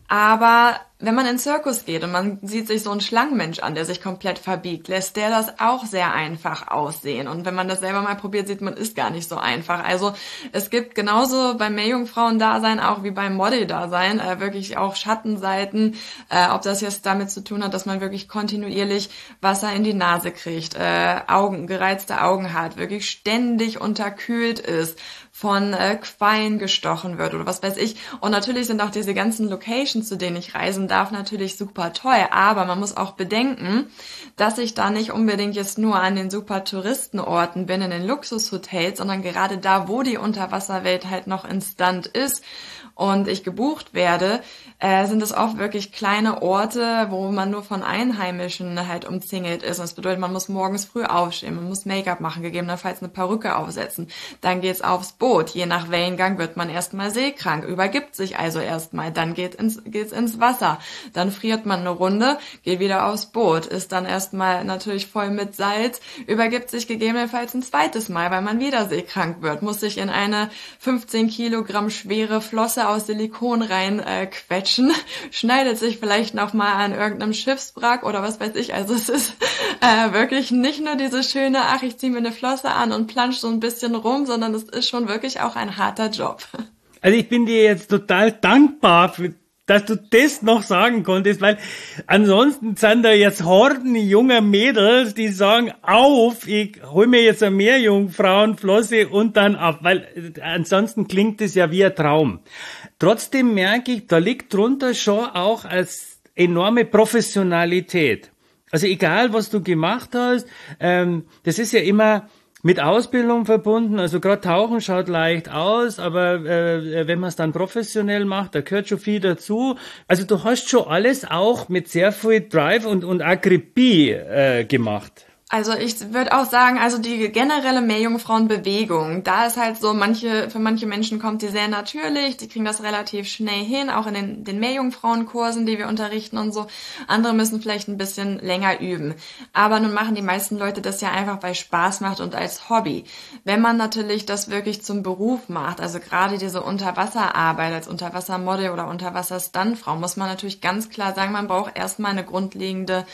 Speaker 1: Aber wenn man in den Zirkus geht und man sieht sich so einen Schlangenmensch an, der sich komplett verbiegt, lässt der das auch sehr einfach aussehen. Und wenn man das selber mal probiert, sieht man, ist gar nicht so einfach. Also es gibt genauso beim Meerjungfrauen-Dasein auch wie beim Model-Dasein äh, wirklich auch Schattenseiten, äh, ob das jetzt damit zu tun hat, dass man wirklich kontinuierlich Wasser in die Nase kriegt, äh, Augen, gereizte Augen hat, wirklich ständig unterkühlt ist, von äh, Quallen gestochen wird oder was weiß ich. Und natürlich sind auch diese ganzen Locations, zu denen ich reisen darf, natürlich super toll. Aber man muss auch bedenken, dass ich da nicht unbedingt jetzt nur an den super Touristenorten bin, in den Luxushotels, sondern gerade da, wo die Unterwasserwelt halt noch instant ist und ich gebucht werde, äh, sind es oft wirklich kleine Orte, wo man nur von Einheimischen halt umzingelt ist. Und das bedeutet, man muss morgens früh aufstehen, man muss Make-up machen, gegebenenfalls eine Perücke aufsetzen. Dann geht's aufs Boot. Je nach Wellengang wird man erstmal seekrank, übergibt sich also erstmal. Dann geht ins, geht's ins Wasser. Dann friert man eine Runde, geht wieder aufs Boot, ist dann erstmal natürlich voll mit Salz, übergibt sich gegebenenfalls ein zweites Mal, weil man wieder seekrank wird, muss sich in eine fünfzehn Kilogramm schwere Flosse aus Silikon rein äh, quetschen, schneidet sich vielleicht nochmal an irgendeinem Schiffswrack oder was weiß ich. Also es ist äh, wirklich nicht nur diese schöne, ach, ich ziehe mir eine Flosse an und plansch so ein bisschen rum, sondern es ist schon wirklich auch ein harter Job.
Speaker 3: Also ich bin dir jetzt total dankbar für dass du das noch sagen konntest, weil ansonsten sind da jetzt Horden junger Mädels, die sagen, auf, ich hol mir jetzt eine Meerjungfrauenflosse und dann ab, weil ansonsten klingt es ja wie ein Traum. Trotzdem merke ich, da liegt drunter schon auch als enorme Professionalität. Also egal, was du gemacht hast, ähm, das ist ja immer mit Ausbildung verbunden, also gerade Tauchen schaut leicht aus, aber äh, wenn man es dann professionell macht, da gehört schon viel dazu. Also du hast schon alles auch mit sehr viel Drive und, und Akribie äh, gemacht.
Speaker 1: Also ich würde auch sagen, also die generelle Meerjungfrauenbewegung, da ist halt so, manche für manche Menschen kommt die sehr natürlich, die kriegen das relativ schnell hin, auch in den, den Meerjungfrauenkursen, die wir unterrichten und so. Andere müssen vielleicht ein bisschen länger üben. Aber nun machen die meisten Leute das ja einfach, weil es Spaß macht und als Hobby. Wenn man natürlich das wirklich zum Beruf macht, also gerade diese Unterwasserarbeit als Unterwassermodel oder Unterwasserstuntfrau, muss man natürlich ganz klar sagen, man braucht erstmal eine grundlegende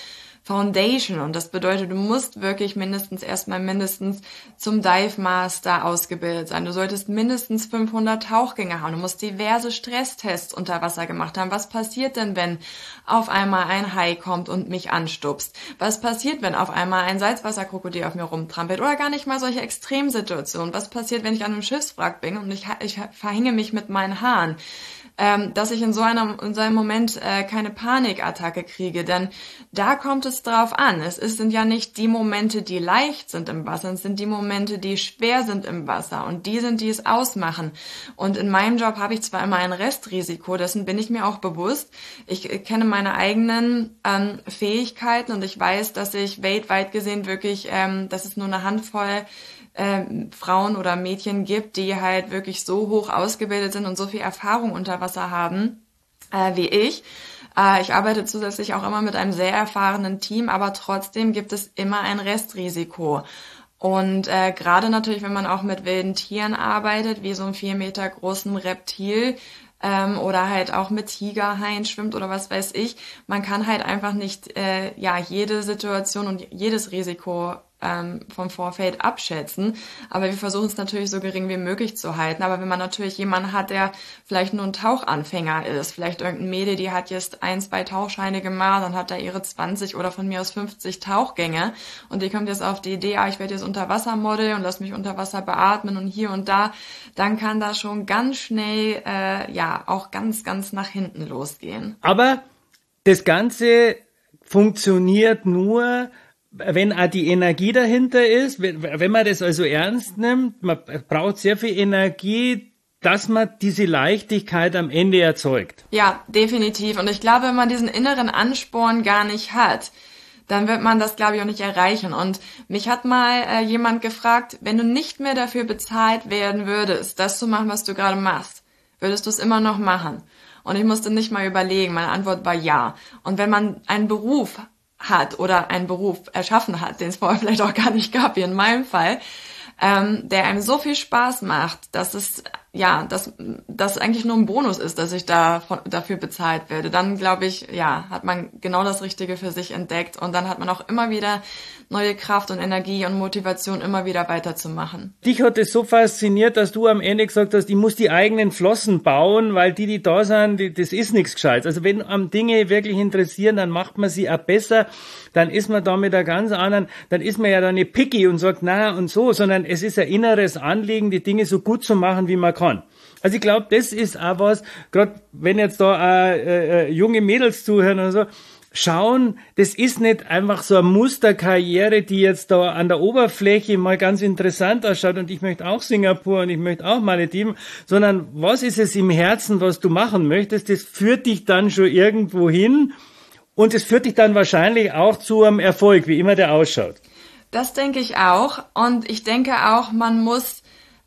Speaker 1: Foundation. Und das bedeutet, du musst wirklich mindestens erstmal mindestens zum Dive Master ausgebildet sein. Du solltest mindestens fünfhundert Tauchgänge haben. Du musst diverse Stresstests unter Wasser gemacht haben. Was passiert denn, wenn auf einmal ein Hai kommt und mich anstupst? Was passiert, wenn auf einmal ein Salzwasserkrokodil auf mir rumtrampelt? Oder gar nicht mal solche Extremsituationen. Was passiert, wenn ich an einem Schiffswrack bin und ich, ich verhänge mich mit meinen Haaren? Ähm, dass ich in so einem, in so einem Moment äh, keine Panikattacke kriege, denn da kommt es drauf an. Es ist, sind ja nicht die Momente, die leicht sind im Wasser, es sind die Momente, die schwer sind im Wasser und die sind, die es ausmachen. Und in meinem Job habe ich zwar immer ein Restrisiko, dessen bin ich mir auch bewusst. Ich äh, kenne meine eigenen ähm, Fähigkeiten und ich weiß, dass ich weltweit gesehen wirklich, ähm, dass es nur eine Handvoll Äh, Frauen oder Mädchen gibt, die halt wirklich so hoch ausgebildet sind und so viel Erfahrung unter Wasser haben äh, wie ich. Äh, ich arbeite zusätzlich auch immer mit einem sehr erfahrenen Team, aber trotzdem gibt es immer ein Restrisiko. Und äh, gerade natürlich, wenn man auch mit wilden Tieren arbeitet, wie so ein vier Meter großen Reptil, ähm, oder halt auch mit Tigerhaien schwimmt oder was weiß ich, man kann halt einfach nicht äh, ja jede Situation und jedes Risiko vom Vorfeld abschätzen, aber wir versuchen es natürlich so gering wie möglich zu halten. Aber wenn man natürlich jemanden hat, der vielleicht nur ein Tauchanfänger ist, vielleicht irgendein Mädel, die hat jetzt ein, zwei Tauchscheine gemacht, dann hat da ihre zwanzig oder von mir aus fünfzig Tauchgänge und die kommt jetzt auf die Idee, ah, ich werde jetzt Unterwassermodel und lass mich unter Wasser beatmen und hier und da, dann kann das schon ganz schnell, äh, ja, auch ganz, ganz nach hinten losgehen.
Speaker 3: Aber das Ganze funktioniert nur, wenn auch die Energie dahinter ist, wenn, wenn man das also ernst nimmt, man braucht sehr viel Energie, dass man diese Leichtigkeit am Ende erzeugt.
Speaker 1: Ja, definitiv. Und ich glaube, wenn man diesen inneren Ansporn gar nicht hat, dann wird man das, glaube ich, auch nicht erreichen. Und mich hat mal äh, jemand gefragt, wenn du nicht mehr dafür bezahlt werden würdest, das zu machen, was du gerade machst, würdest du es immer noch machen? Und ich musste nicht mal überlegen. Meine Antwort war ja. Und wenn man einen Beruf hat oder einen Beruf erschaffen hat, den es vorher vielleicht auch gar nicht gab, wie in meinem Fall, ähm, der einem so viel Spaß macht, dass es ja, dass das eigentlich nur ein Bonus ist, dass ich da von, dafür bezahlt werde, dann glaube ich, ja, hat man genau das Richtige für sich entdeckt und dann hat man auch immer wieder neue Kraft und Energie und Motivation, immer wieder weiterzumachen.
Speaker 3: Dich hat es so fasziniert, dass du am Ende gesagt hast, ich muss die eigenen Flossen bauen, weil die, die da sind, die, das ist nichts Gescheites. Also wenn einem Dinge wirklich interessieren, dann macht man sie auch besser, dann ist man da mit einer ganz anderen, dann ist man ja da nicht picky und sagt, na und so, sondern es ist ein inneres Anliegen, die Dinge so gut zu machen, wie man kann. Also ich glaube, das ist auch was, gerade wenn jetzt da äh, äh, junge Mädels zuhören oder so, schauen, das ist nicht einfach so eine Musterkarriere, die jetzt da an der Oberfläche mal ganz interessant ausschaut und ich möchte auch Singapur und ich möchte auch Malediven, sondern was ist es im Herzen, was du machen möchtest, das führt dich dann schon irgendwo hin und es führt dich dann wahrscheinlich auch zu einem Erfolg, wie immer der ausschaut.
Speaker 1: Das denke ich auch und ich denke auch, man muss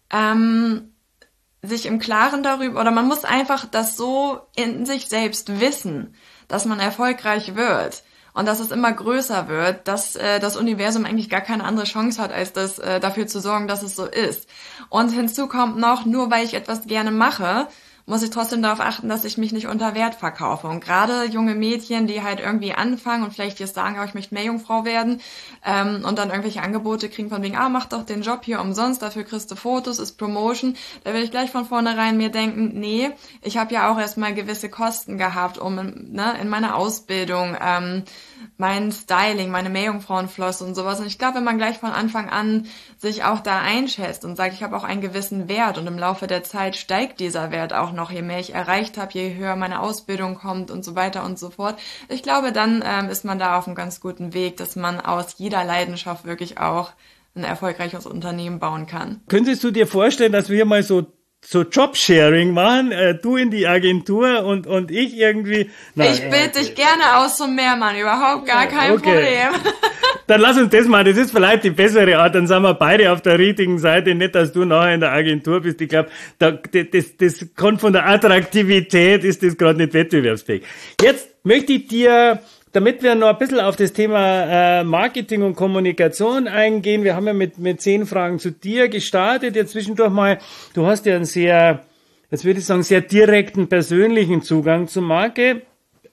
Speaker 1: ähm, sich im Klaren darüber, oder man muss einfach das so in sich selbst wissen, dass man erfolgreich wird und dass es immer größer wird, dass äh, das Universum eigentlich gar keine andere Chance hat, als das äh, dafür zu sorgen, dass es so ist. Und hinzu kommt noch, nur weil ich etwas gerne mache, muss ich trotzdem darauf achten, dass ich mich nicht unter Wert verkaufe. Und gerade junge Mädchen, die halt irgendwie anfangen und vielleicht jetzt sagen, oh, ich möchte Meerjungfrau werden ähm, und dann irgendwelche Angebote kriegen von wegen, ah, mach doch den Job hier umsonst, dafür kriegst du Fotos, ist Promotion. Da will ich gleich von vornherein mir denken, nee, ich habe ja auch erstmal gewisse Kosten gehabt, um in, ne, in meiner Ausbildung, ähm, mein Styling, meine Meerjungfrauenflosse und sowas. Und ich glaube, wenn man gleich von Anfang an sich auch da einschätzt und sagt, ich habe auch einen gewissen Wert und im Laufe der Zeit steigt dieser Wert auch noch, je mehr ich erreicht habe, je höher meine Ausbildung kommt und so weiter und so fort. Ich glaube, dann ähm, ist man da auf einem ganz guten Weg, dass man aus jeder Leidenschaft wirklich auch ein erfolgreiches Unternehmen bauen kann.
Speaker 3: Könntest du dir vorstellen, dass wir mal so so Jobsharing machen, äh, du in die Agentur und und ich irgendwie...
Speaker 1: Nein, ich bild okay. dich gerne aus zum Meermann, überhaupt gar kein
Speaker 3: okay.
Speaker 1: Problem.
Speaker 3: Dann lass uns das machen, das ist vielleicht die bessere Art, dann sind wir beide auf der richtigen Seite, nicht, dass du nachher in der Agentur bist. Ich glaube, da, das, das kann von der Attraktivität, ist das gerade nicht wettbewerbsfähig. Jetzt möchte ich dir, damit wir noch ein bisschen auf das Thema äh, Marketing und Kommunikation eingehen, wir haben ja mit, mit zehn Fragen zu dir gestartet, jetzt zwischendurch mal, du hast ja einen sehr, jetzt würde ich sagen, sehr direkten persönlichen Zugang zur Marke.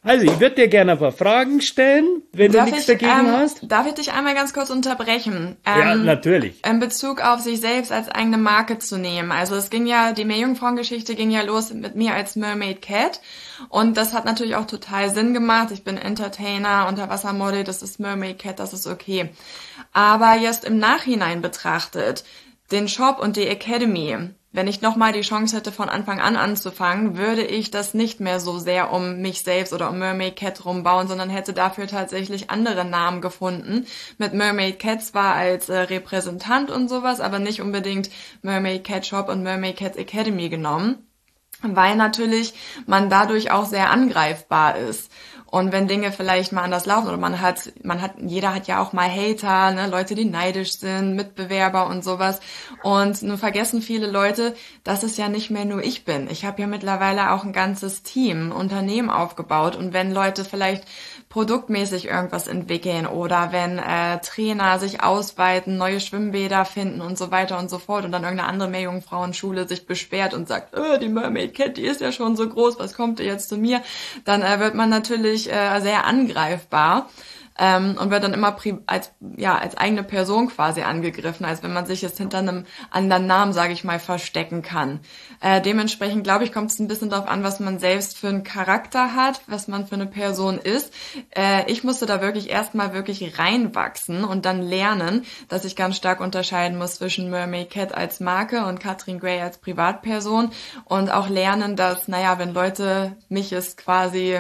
Speaker 3: Also, ich würde dir gerne ein paar Fragen stellen, wenn darf du nichts ich, dagegen
Speaker 1: ähm,
Speaker 3: hast.
Speaker 1: Darf ich dich einmal ganz kurz unterbrechen?
Speaker 3: Ähm, ja, natürlich.
Speaker 1: In Bezug auf sich selbst als eigene Marke zu nehmen. Also es ging ja, die Meerjungfrauengeschichte ging ja los mit mir als Mermaid Cat. Und das hat natürlich auch total Sinn gemacht. Ich bin Entertainer, Unterwassermodel, das ist Mermaid Cat, das ist okay. Aber jetzt im Nachhinein betrachtet, den Shop und die Academy, wenn ich nochmal die Chance hätte, von Anfang an anzufangen, würde ich das nicht mehr so sehr um mich selbst oder um Mermaid Cat rumbauen, sondern hätte dafür tatsächlich andere Namen gefunden. Mit Mermaid Cat zwar als äh, Repräsentant und sowas, aber nicht unbedingt Mermaid Cat Shop und Mermaid Cat Academy genommen, weil natürlich man dadurch auch sehr angreifbar ist. Und wenn Dinge vielleicht mal anders laufen oder man hat, man hat, jeder hat ja auch mal Hater, ne, Leute, die neidisch sind, Mitbewerber und sowas. Und nun vergessen viele Leute, dass es ja nicht mehr nur ich bin. Ich habe ja mittlerweile auch ein ganzes Team, ein Unternehmen aufgebaut. Und wenn Leute vielleicht produktmäßig irgendwas entwickeln oder wenn äh, Trainer sich ausweiten, neue Schwimmbäder finden und so weiter und so fort und dann irgendeine andere Meerjungfrauenschule sich beschwert und sagt, oh, die Mermaid Cat, die ist ja schon so groß, was kommt ihr jetzt zu mir? Dann äh, wird man natürlich äh, sehr angreifbar. Ähm, und wird dann immer pri- als ja als eigene Person quasi angegriffen, als wenn man sich jetzt hinter einem anderen Namen, sage ich mal, verstecken kann. Äh, dementsprechend, glaube ich, kommt es ein bisschen darauf an, was man selbst für einen Charakter hat, was man für eine Person ist. Äh, ich musste da wirklich erstmal wirklich reinwachsen und dann lernen, dass ich ganz stark unterscheiden muss zwischen Mermaid Cat als Marke und Katrin Gray als Privatperson und auch lernen, dass, naja, wenn Leute mich jetzt quasi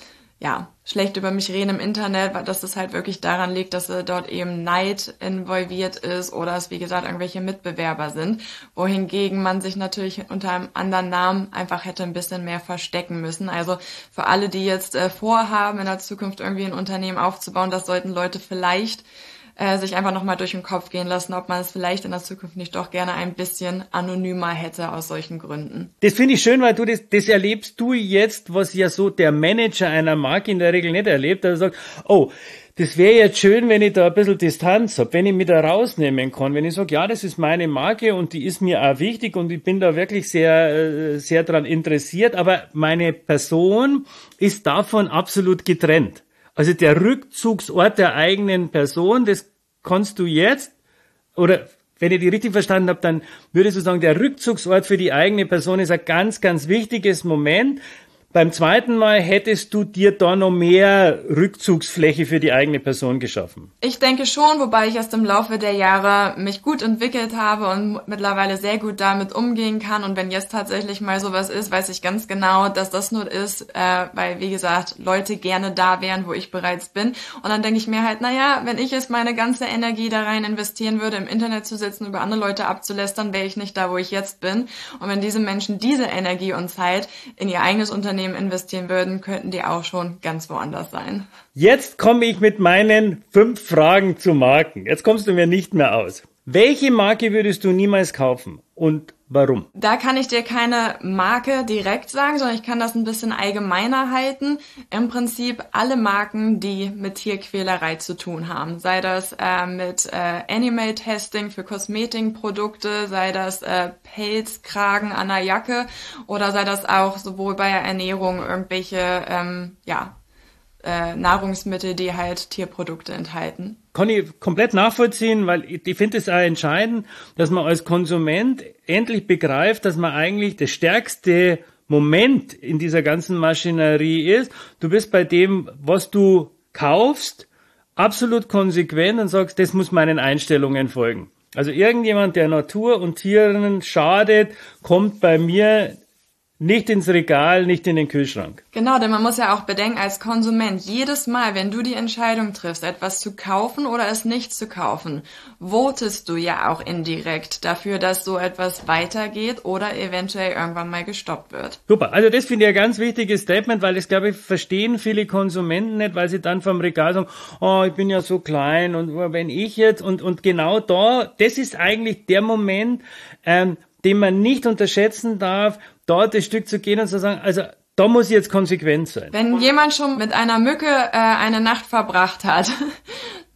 Speaker 1: ja, schlecht über mich reden im Internet, weil dass es halt wirklich daran liegt, dass äh, dort eben Neid involviert ist oder es, wie gesagt, irgendwelche Mitbewerber sind, wohingegen man sich natürlich unter einem anderen Namen einfach hätte ein bisschen mehr verstecken müssen. Also für alle, die jetzt äh, vorhaben, in der Zukunft irgendwie ein Unternehmen aufzubauen, das sollten Leute vielleicht äh, sich einfach nochmal durch den Kopf gehen lassen, ob man es vielleicht in der Zukunft nicht doch gerne ein bisschen anonymer hätte aus solchen Gründen.
Speaker 3: Das finde ich schön, weil du das, das erlebst du jetzt, was ja so der Manager einer Marke in der Regel nicht erlebt, dass er sagt, oh, das wäre jetzt schön, wenn ich da ein bisschen Distanz habe, wenn ich mich da rausnehmen kann, wenn ich sage, ja, das ist meine Marke und die ist mir auch wichtig und ich bin da wirklich sehr, sehr dran interessiert, aber meine Person ist davon absolut getrennt. Also der Rückzugsort der eigenen Person, das kannst du jetzt, oder wenn ich die richtig verstanden habe, dann würdest du sagen, der Rückzugsort für die eigene Person ist ein ganz, ganz wichtiges Moment. Beim zweiten Mal hättest du dir da noch mehr Rückzugsfläche für die eigene Person geschaffen?
Speaker 1: Ich denke schon, wobei ich erst im Laufe der Jahre mich gut entwickelt habe und mittlerweile sehr gut damit umgehen kann. Und wenn jetzt tatsächlich mal sowas ist, weiß ich ganz genau, dass das nur ist, äh, weil, wie gesagt, Leute gerne da wären, wo ich bereits bin. Und dann denke ich mir halt, naja, wenn ich jetzt meine ganze Energie da rein investieren würde, im Internet zu sitzen, über andere Leute abzulästern, wäre ich nicht da, wo ich jetzt bin. Und wenn diese Menschen diese Energie und Zeit in ihr eigenes Unternehmen investieren würden, könnten die auch schon ganz woanders sein.
Speaker 3: Jetzt komme ich mit meinen fünf Fragen zu Marken. Jetzt kommst du mir nicht mehr aus. Welche Marke würdest du niemals kaufen und warum?
Speaker 1: Da kann ich dir keine Marke direkt sagen, sondern ich kann das ein bisschen allgemeiner halten. Im Prinzip alle Marken, die mit Tierquälerei zu tun haben. Sei das äh, mit äh, Animal Testing für Kosmetikprodukte, sei das äh, Pelzkragen an der Jacke oder sei das auch sowohl bei der Ernährung irgendwelche ähm, ja äh, Nahrungsmittel, die halt Tierprodukte enthalten.
Speaker 3: Kann ich komplett nachvollziehen, weil ich, ich finde es auch entscheidend, dass man als Konsument endlich begreift, dass man eigentlich das stärkste Moment in dieser ganzen Maschinerie ist. Du bist bei dem, was du kaufst, absolut konsequent und sagst, das muss meinen Einstellungen folgen. Also irgendjemand, der Natur und Tieren schadet, kommt bei mir nicht ins Regal, nicht in den Kühlschrank.
Speaker 1: Genau, denn man muss ja auch bedenken, als Konsument, jedes Mal, wenn du die Entscheidung triffst, etwas zu kaufen oder es nicht zu kaufen, votest du ja auch indirekt dafür, dass so etwas weitergeht oder eventuell irgendwann mal gestoppt wird.
Speaker 3: Super, also das finde ich ein ganz wichtiges Statement, weil das, glaube ich, verstehen viele Konsumenten nicht, weil sie dann vom Regal sagen, oh, ich bin ja so klein und wenn ich jetzt, und, und genau da, das ist eigentlich der Moment, ähm, den man nicht unterschätzen darf, dort das Stück zu gehen und zu sagen, also da muss ich jetzt konsequent sein.
Speaker 1: Wenn jemand schon mit einer Mücke äh, eine Nacht verbracht hat,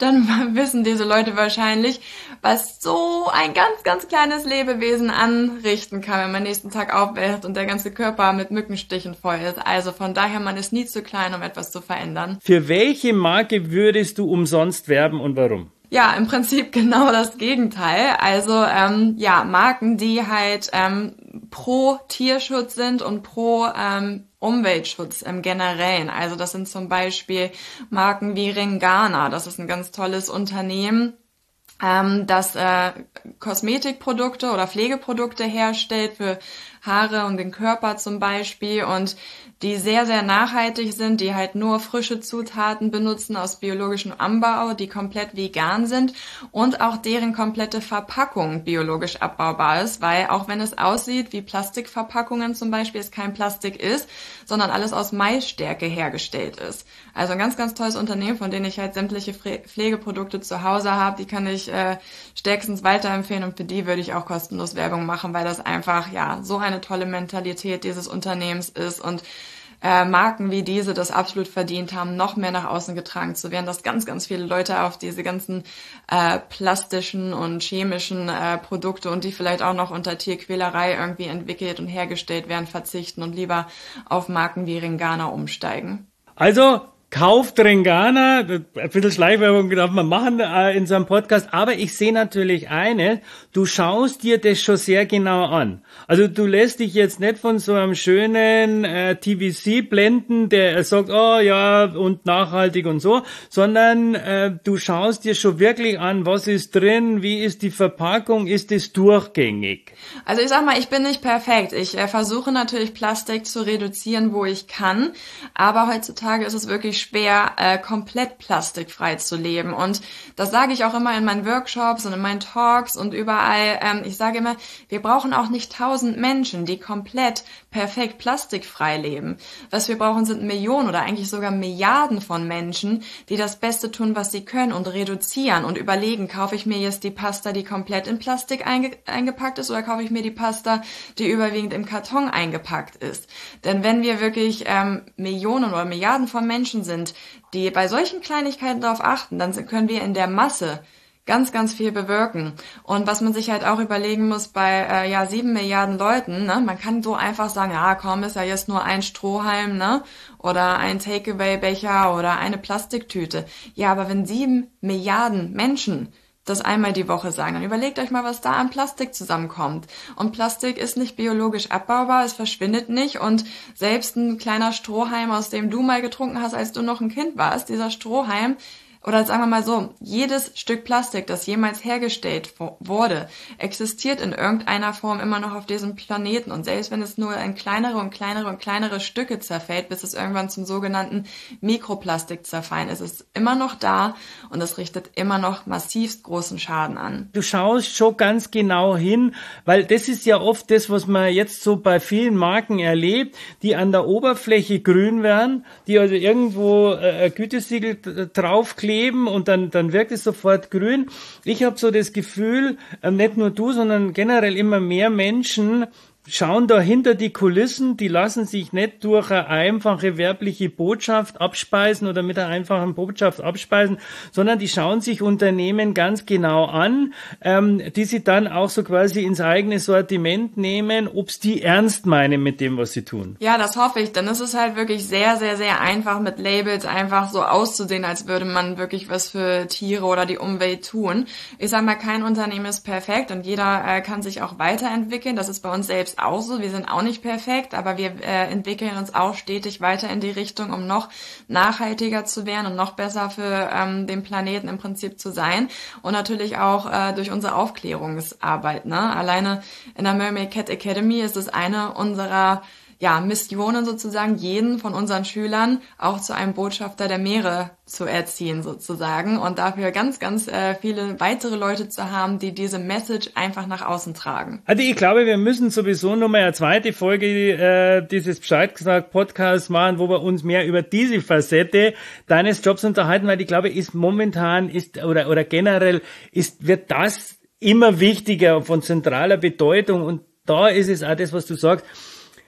Speaker 1: dann wissen diese Leute wahrscheinlich, was so ein ganz, ganz kleines Lebewesen anrichten kann, wenn man am nächsten Tag aufwacht und der ganze Körper mit Mückenstichen voll ist. Also von daher, man ist nie zu klein, um etwas zu verändern.
Speaker 3: Für welche Marke würdest du umsonst werben und warum?
Speaker 1: Ja, im Prinzip genau das Gegenteil. Also ähm, ja, Marken, die halt ähm, pro Tierschutz sind und pro ähm, Umweltschutz im Generellen. Also das sind zum Beispiel Marken wie Ringana. Das ist ein ganz tolles Unternehmen, ähm, das äh, Kosmetikprodukte oder Pflegeprodukte herstellt für Haare und den Körper zum Beispiel und die sehr, sehr nachhaltig sind, die halt nur frische Zutaten benutzen aus biologischem Anbau, die komplett vegan sind und auch deren komplette Verpackung biologisch abbaubar ist, weil auch wenn es aussieht wie Plastikverpackungen zum Beispiel, es kein Plastik ist, sondern alles aus Maisstärke hergestellt ist. Also ein ganz, ganz tolles Unternehmen, von denen ich halt sämtliche Pflegeprodukte zu Hause habe, die kann ich äh, stärkstens weiterempfehlen und für die würde ich auch kostenlos Werbung machen, weil das einfach ja so eine tolle Mentalität dieses Unternehmens ist und Äh, Marken wie diese das absolut verdient haben, noch mehr nach außen getragen zu werden, dass ganz, ganz viele Leute auf diese ganzen äh, plastischen und chemischen äh, Produkte und die vielleicht auch noch unter Tierquälerei irgendwie entwickelt und hergestellt werden, verzichten und lieber auf Marken wie Ringana umsteigen.
Speaker 3: Also kauft Ringana, ein bisschen Schleichwerbung darf man machen äh, in so einem Podcast, aber ich sehe natürlich eine, du schaust dir das schon sehr genau an. Also du lässt dich jetzt nicht von so einem schönen äh, T V C blenden, der sagt, oh ja, und nachhaltig und so, sondern äh, du schaust dir schon wirklich an, was ist drin, wie ist die Verpackung, ist es durchgängig?
Speaker 1: Also ich sag mal, ich bin nicht perfekt. Ich äh, versuche natürlich Plastik zu reduzieren, wo ich kann, aber heutzutage ist es wirklich schwer, äh, komplett plastikfrei zu leben. Und das sage ich auch immer in meinen Workshops und in meinen Talks und überall. Ähm, ich sage immer, wir brauchen auch nicht tausend Menschen, die komplett perfekt plastikfrei leben. Was wir brauchen, sind Millionen oder eigentlich sogar Milliarden von Menschen, die das Beste tun, was sie können und reduzieren und überlegen, kaufe ich mir jetzt die Pasta, die komplett in Plastik einge- eingepackt ist oder kaufe ich mir die Pasta, die überwiegend im Karton eingepackt ist. Denn wenn wir wirklich ähm, Millionen oder Milliarden von Menschen sind, die bei solchen Kleinigkeiten darauf achten, dann können wir in der Masse ganz, ganz viel bewirken. Und was man sich halt auch überlegen muss bei äh, ja sieben Milliarden Leuten, ne, man kann so einfach sagen, ja komm, ist ja jetzt nur ein Strohhalm, ne, oder ein Takeaway-Becher oder eine Plastiktüte. Ja, aber wenn sieben Milliarden Menschen das einmal die Woche sagen, dann überlegt euch mal, was da an Plastik zusammenkommt. Und Plastik ist nicht biologisch abbaubar, es verschwindet nicht und selbst ein kleiner Strohhalm, aus dem du mal getrunken hast, als du noch ein Kind warst, dieser Strohhalm, oder sagen wir mal so, jedes Stück Plastik, das jemals hergestellt wurde, existiert in irgendeiner Form immer noch auf diesem Planeten. Und selbst wenn es nur in kleinere und kleinere und kleinere Stücke zerfällt, bis es irgendwann zum sogenannten Mikroplastik zerfallen ist, ist es immer noch da und es richtet immer noch massivst großen Schaden an.
Speaker 3: Du schaust schon ganz genau hin, weil das ist ja oft das, was man jetzt so bei vielen Marken erlebt, die an der Oberfläche grün werden, die also irgendwo äh, ein Gütesiegel draufkleben, und dann dann wirkt es sofort grün. Ich habe so das Gefühl, nicht nur du, sondern generell immer mehr Menschen schauen da hinter die Kulissen, die lassen sich nicht durch eine einfache werbliche Botschaft abspeisen oder mit einer einfachen Botschaft abspeisen, sondern die schauen sich Unternehmen ganz genau an, ähm, die sie dann auch so quasi ins eigene Sortiment nehmen, ob's die ernst meinen mit dem, was sie tun.
Speaker 1: Ja, das hoffe ich, denn es ist halt wirklich sehr, sehr, sehr einfach mit Labels einfach so auszusehen, als würde man wirklich was für Tiere oder die Umwelt tun. Ich sage mal, kein Unternehmen ist perfekt und jeder äh, kann sich auch weiterentwickeln. Das ist bei uns selbst auch so. Wir sind auch nicht perfekt, aber wir äh, entwickeln uns auch stetig weiter in die Richtung, um noch nachhaltiger zu werden und noch besser für ähm, den Planeten im Prinzip zu sein. Und natürlich auch äh, durch unsere Aufklärungsarbeit. Ne? Alleine in der Mermaid Cat Academy ist es eine unserer ja, Missionen sozusagen, jeden von unseren Schülern auch zu einem Botschafter der Meere zu erziehen sozusagen und dafür ganz, ganz äh, viele weitere Leute zu haben, die diese Message einfach nach außen tragen.
Speaker 3: Also ich glaube, wir müssen sowieso nochmal eine zweite Folge äh, dieses Bescheid gesagt Podcasts machen, wo wir uns mehr über diese Facette deines Jobs unterhalten, weil ich glaube, ist momentan ist oder oder generell ist wird das immer wichtiger von zentraler Bedeutung und da ist es auch das, was du sagst.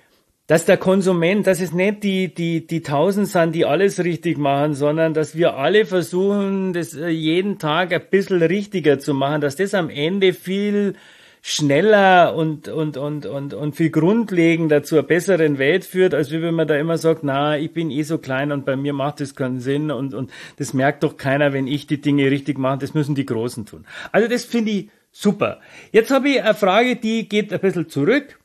Speaker 3: dass der Konsument, dass es nicht die, die, die Tausend sind, die alles richtig machen, sondern dass wir alle versuchen, das jeden Tag ein bisschen richtiger zu machen, dass das am Ende viel schneller und, und, und, und, und viel grundlegender zu einer besseren Welt führt, als wie wenn man da immer sagt, na, ich bin eh so klein und bei mir macht das keinen Sinn und, und das merkt doch keiner, wenn ich die Dinge richtig mache, das müssen die Großen tun. Also das finde ich super. Jetzt habe ich eine Frage, die geht ein bisschen zurück.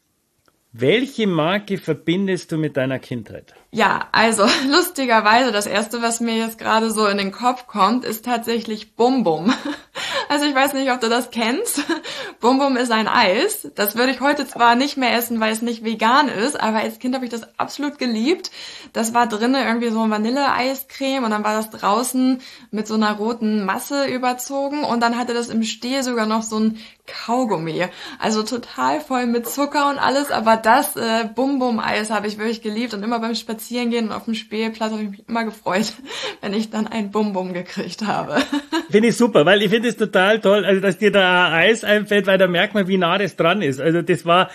Speaker 3: Welche Marke verbindest du mit deiner Kindheit?
Speaker 1: Ja, also lustigerweise, das erste, was mir jetzt gerade so in den Kopf kommt, ist tatsächlich Bum Bum. Also ich weiß nicht, ob du das kennst. Bum Bum ist ein Eis. Das würde ich heute zwar nicht mehr essen, weil es nicht vegan ist, aber als Kind habe ich das absolut geliebt. Das war drinnen irgendwie so ein Vanilleeiscreme und dann war das draußen mit so einer roten Masse überzogen und dann hatte das im Stiel sogar noch so ein Kaugummi. Also total voll mit Zucker und alles, aber das äh, Bum Bum Eis habe ich wirklich geliebt und immer beim Spazierengehen und auf dem Spielplatz habe ich mich immer gefreut, wenn ich dann ein Bum Bum gekriegt habe.
Speaker 3: Finde ich super, weil ich finde es total toll, also dass dir da ein Eis einfällt, weil da merkt man, wie nah das dran ist. Also das war,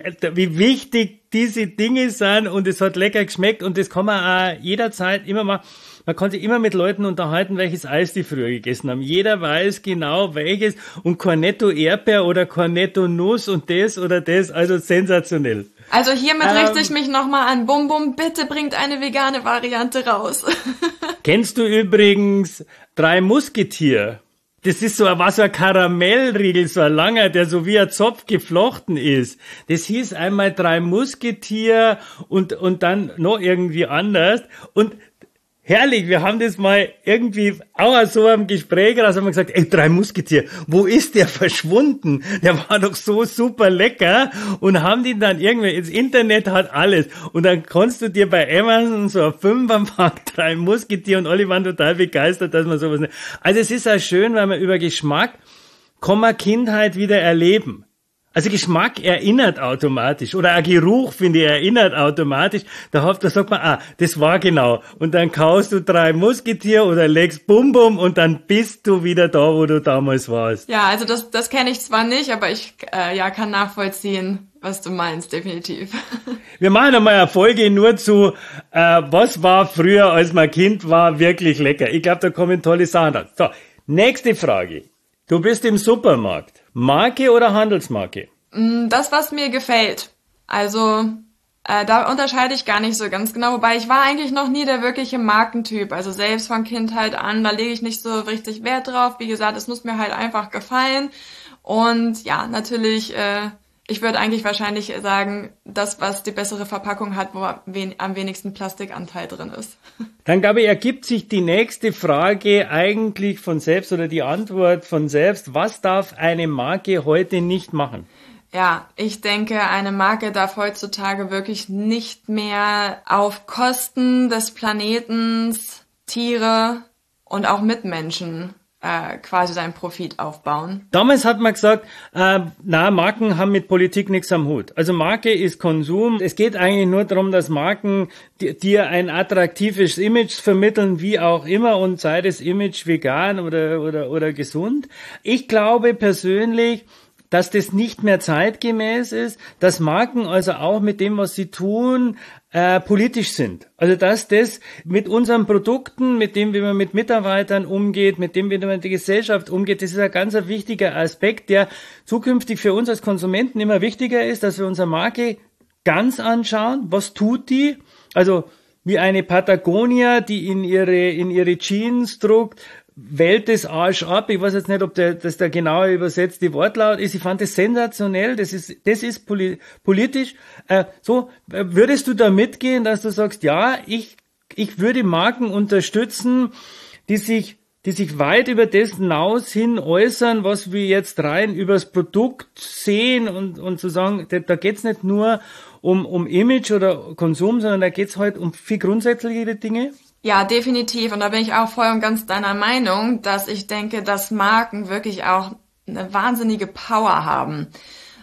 Speaker 3: wie wichtig diese Dinge sind und es hat lecker geschmeckt und das kann man auch jederzeit immer mal, man kann sich immer mit Leuten unterhalten, welches Eis die früher gegessen haben. Jeder weiß genau welches und Cornetto Erdbeer oder Cornetto Nuss und das oder das, also sensationell.
Speaker 1: Also hiermit
Speaker 3: ähm,
Speaker 1: richte ich mich nochmal an Bum Bum, bitte bringt eine vegane Variante raus.
Speaker 3: Kennst du übrigens Drei Musketier? Das ist so ein, was so ein Karamellriegel, so ein langer, der so wie ein Zopf geflochten ist. Das hieß einmal Drei Musketier und, und dann noch irgendwie anders. Und herrlich, wir haben das mal irgendwie auch aus so einem Gespräch raus, haben wir gesagt, ey, Drei Musketier, wo ist der verschwunden? Der war doch so super lecker und haben die dann irgendwie, ins Internet hat alles und dann kannst du dir bei Amazon so ein Fünferpack Drei Musketier und alle waren total begeistert, dass man sowas nicht. Also es ist auch schön, weil man über Geschmack kann man Kindheit wieder erleben. Also Geschmack erinnert automatisch oder ein Geruch, finde ich, erinnert automatisch. Da, da sagt man, ah, das war genau. Und dann kaufst du Drei Musketier oder legst Bum Bum und dann bist du wieder da, wo du damals warst.
Speaker 1: Ja, also das, das kenne ich zwar nicht, aber ich äh, ja kann nachvollziehen, was du meinst, definitiv.
Speaker 3: Wir machen einmal eine Folge nur zu, äh, was war früher, als man Kind war, wirklich lecker. Ich glaube, da kommen tolle Sachen raus. So, nächste Frage. Du bist im Supermarkt. Marke oder Handelsmarke?
Speaker 1: Das, was mir gefällt. Also äh, da unterscheide ich gar nicht so ganz genau. Wobei ich war eigentlich noch nie der wirkliche Markentyp. Also selbst von Kindheit an, da lege ich nicht so richtig Wert drauf. Wie gesagt, es muss mir halt einfach gefallen. Und ja, natürlich, äh, ich würde eigentlich wahrscheinlich sagen, das, was die bessere Verpackung hat, wo am wenigsten Plastikanteil drin ist.
Speaker 3: Dann, glaube ich, ergibt sich die nächste Frage eigentlich von selbst oder die Antwort von selbst. Was darf eine Marke heute nicht machen?
Speaker 1: Ja, ich denke, eine Marke darf heutzutage wirklich nicht mehr auf Kosten des Planetens, Tiere und auch Mitmenschen äh, quasi seinen Profit aufbauen.
Speaker 3: Damals hat man gesagt, äh, na, Marken haben mit Politik nichts am Hut. Also Marke ist Konsum. Es geht eigentlich nur darum, dass Marken dir ein attraktives Image vermitteln, wie auch immer, und sei das Image vegan oder, oder, oder gesund. Ich glaube persönlich, dass das nicht mehr zeitgemäß ist, dass Marken also auch mit dem, was sie tun, äh, politisch sind. Also dass das mit unseren Produkten, mit dem, wie man mit Mitarbeitern umgeht, mit dem, wie man mit der Gesellschaft umgeht, das ist ein ganz wichtiger Aspekt, der zukünftig für uns als Konsumenten immer wichtiger ist, dass wir unsere Marke ganz anschauen. Was tut die? Also wie eine Patagonia, die in ihre in ihre Jeans druckt, wählt das Arsch ab. Ich weiß jetzt nicht, ob der, das der genaue übersetzte Wortlaut ist. Ich fand das sensationell. Das ist, das ist poli- politisch. Äh, so, würdest du da mitgehen, dass du sagst, ja, ich, ich würde Marken unterstützen, die sich, die sich weit über das hinaus hin äußern, was wir jetzt rein übers Produkt sehen und, und zu sagen, da, da geht's nicht nur um, um Image oder Konsum, sondern da geht's halt um viel grundsätzlichere Dinge.
Speaker 1: Ja, definitiv. Und da bin ich auch voll und ganz deiner Meinung, dass ich denke, dass Marken wirklich auch eine wahnsinnige Power haben.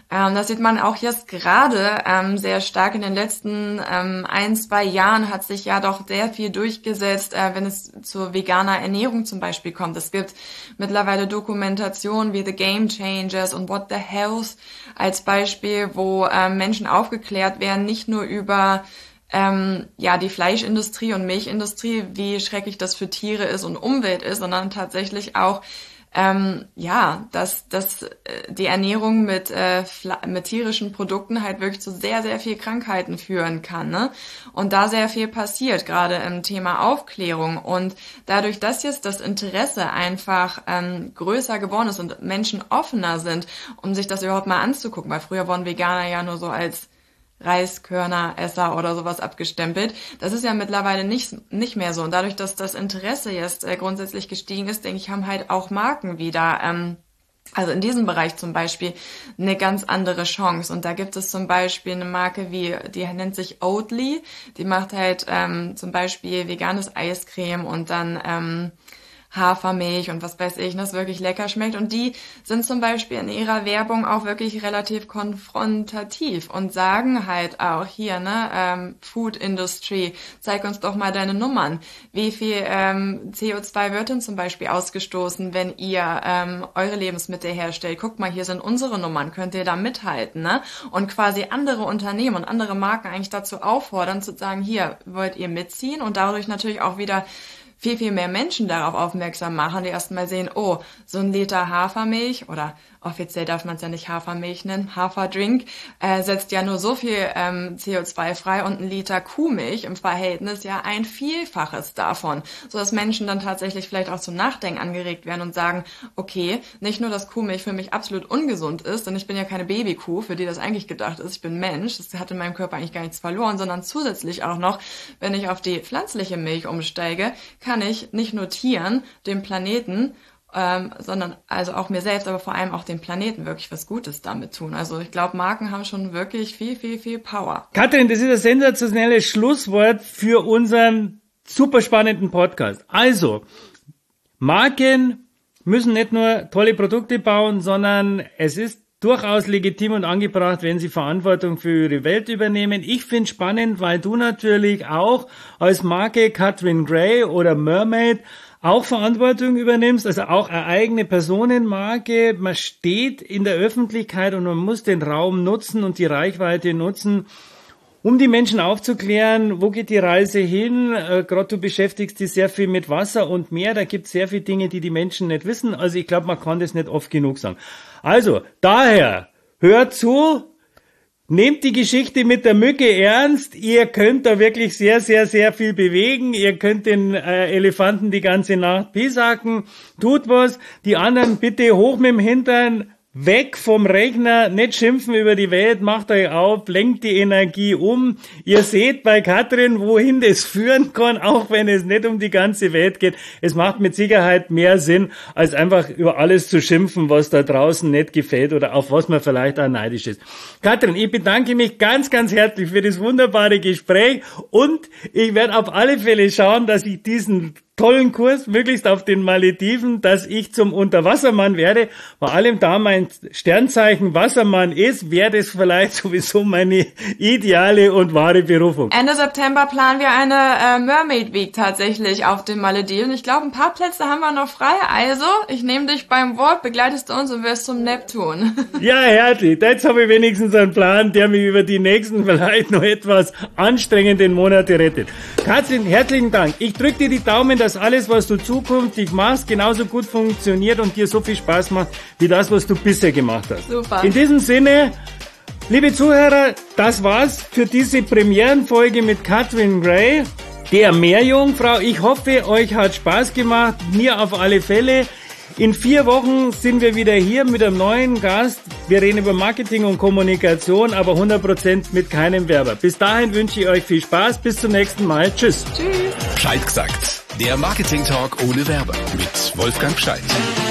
Speaker 1: Ähm, das sieht man auch jetzt gerade ähm, sehr stark. In den letzten ähm, ein, zwei Jahren hat sich ja doch sehr viel durchgesetzt, äh, wenn es zur veganer Ernährung zum Beispiel kommt. Es gibt mittlerweile Dokumentationen wie The Game Changers und What the Health als Beispiel, wo ähm, Menschen aufgeklärt werden, nicht nur über ähm, ja die Fleischindustrie und Milchindustrie, wie schrecklich das für Tiere ist und Umwelt ist, sondern tatsächlich auch Ähm, ja, dass, dass äh, die Ernährung mit, äh, mit tierischen Produkten halt wirklich zu sehr, sehr viel Krankheiten führen kann, ne? Und da sehr viel passiert, gerade im Thema Aufklärung. Und dadurch, dass jetzt das Interesse einfach ähm, größer geworden ist und Menschen offener sind, um sich das überhaupt mal anzugucken, weil früher wurden Veganer ja nur so als Reiskörner-Esser oder sowas abgestempelt. Das ist ja mittlerweile nicht nicht mehr so. Und dadurch, dass das Interesse jetzt äh, grundsätzlich gestiegen ist, denke ich, haben halt auch Marken wieder, ähm, also in diesem Bereich zum Beispiel, eine ganz andere Chance. Und da gibt es zum Beispiel eine Marke wie, die nennt sich Oatly. Die macht halt ähm, zum Beispiel veganes Eiscreme und dann ähm, Hafermilch und was weiß ich, das wirklich lecker schmeckt. Und die sind zum Beispiel in ihrer Werbung auch wirklich relativ konfrontativ und sagen halt auch hier, ne, ähm, Food Industry, zeig uns doch mal deine Nummern. Wie viel ähm, C O zwei wird denn zum Beispiel ausgestoßen, wenn ihr ähm, eure Lebensmittel herstellt? Guckt mal, hier sind unsere Nummern, könnt ihr da mithalten, ne? Und quasi andere Unternehmen und andere Marken eigentlich dazu auffordern, zu sagen, hier, wollt ihr mitziehen? Und dadurch natürlich auch wieder viel, viel mehr Menschen darauf aufmerksam machen, die erstmal sehen, oh, so ein Liter Hafermilch oder offiziell darf man es ja nicht Hafermilch nennen, Haferdrink, äh, setzt ja nur so viel ähm, C O zwei frei und ein Liter Kuhmilch im Verhältnis ja ein Vielfaches davon, sodass Menschen dann tatsächlich vielleicht auch zum Nachdenken angeregt werden und sagen, okay, nicht nur, dass Kuhmilch für mich absolut ungesund ist, denn ich bin ja keine Babykuh, für die das eigentlich gedacht ist, ich bin Mensch, das hat in meinem Körper eigentlich gar nichts verloren, sondern zusätzlich auch noch, wenn ich auf die pflanzliche Milch umsteige, kann ich nicht nur Tieren, dem Planeten, ähm, sondern also auch mir selbst, aber vor allem auch dem Planeten wirklich was Gutes damit tun. Also ich glaube, Marken haben schon wirklich viel, viel, viel Power.
Speaker 3: Katrin, das ist ein sensationelles Schlusswort für unseren super spannenden Podcast. Also, Marken müssen nicht nur tolle Produkte bauen, sondern es ist durchaus legitim und angebracht, wenn sie Verantwortung für ihre Welt übernehmen. Ich finde spannend, weil du natürlich auch als Marke Katrin Gray oder Mermaid auch Verantwortung übernimmst, also auch eine eigene Personenmarke. Man steht in der Öffentlichkeit und man muss den Raum nutzen und die Reichweite nutzen, um die Menschen aufzuklären, wo geht die Reise hin. Äh, Gerade du beschäftigst dich sehr viel mit Wasser und Meer, da gibt es sehr viele Dinge, die die Menschen nicht wissen. Also ich glaube, man kann das nicht oft genug sagen. Also, daher, hört zu, nehmt die Geschichte mit der Mücke ernst. Ihr könnt da wirklich sehr, sehr, sehr viel bewegen. Ihr könnt den äh, Elefanten die ganze Nacht piesacken. Tut was. Die anderen bitte hoch mit dem Hintern. Weg vom Rechner, nicht schimpfen über die Welt, macht euch auf, lenkt die Energie um. Ihr seht bei Katrin, wohin das führen kann, auch wenn es nicht um die ganze Welt geht. Es macht mit Sicherheit mehr Sinn, als einfach über alles zu schimpfen, was da draußen nicht gefällt oder auf was man vielleicht auch neidisch ist. Katrin, ich bedanke mich ganz, ganz herzlich für das wunderbare Gespräch und ich werde auf alle Fälle schauen, dass ich diesen tollen Kurs, möglichst auf den Malediven, dass ich zum Unterwassermann werde. Vor allem da mein Sternzeichen Wassermann ist, wäre das vielleicht sowieso meine ideale und wahre Berufung.
Speaker 1: Ende September planen wir eine äh, Mermaid Week tatsächlich auf den Malediven. Ich glaube, ein paar Plätze haben wir noch frei. Also, ich nehme dich beim Wort, begleitest du uns und wirst zum Neptun.
Speaker 3: Ja, herzlich. Jetzt habe ich wenigstens einen Plan, der mich über die nächsten vielleicht noch etwas anstrengenden Monate rettet. Katrin, herzlichen Dank. Ich drücke dir die Daumen, dass alles, was du zukünftig machst, genauso gut funktioniert und dir so viel Spaß macht, wie das, was du bisher gemacht hast.
Speaker 1: Super.
Speaker 3: In diesem Sinne, liebe Zuhörer, das war's für diese Premierenfolge mit Katrin Gray, der Meerjungfrau. Ich hoffe, euch hat Spaß gemacht, mir auf alle Fälle. In vier Wochen sind wir wieder hier mit einem neuen Gast. Wir reden über Marketing und Kommunikation, aber hundert Prozent mit keinem Werber. Bis dahin wünsche ich euch viel Spaß. Bis zum nächsten Mal. Tschüss.
Speaker 1: Tschüss.
Speaker 2: Scheid gesagt. Der Marketing-Talk ohne Werber mit Wolfgang Scheid.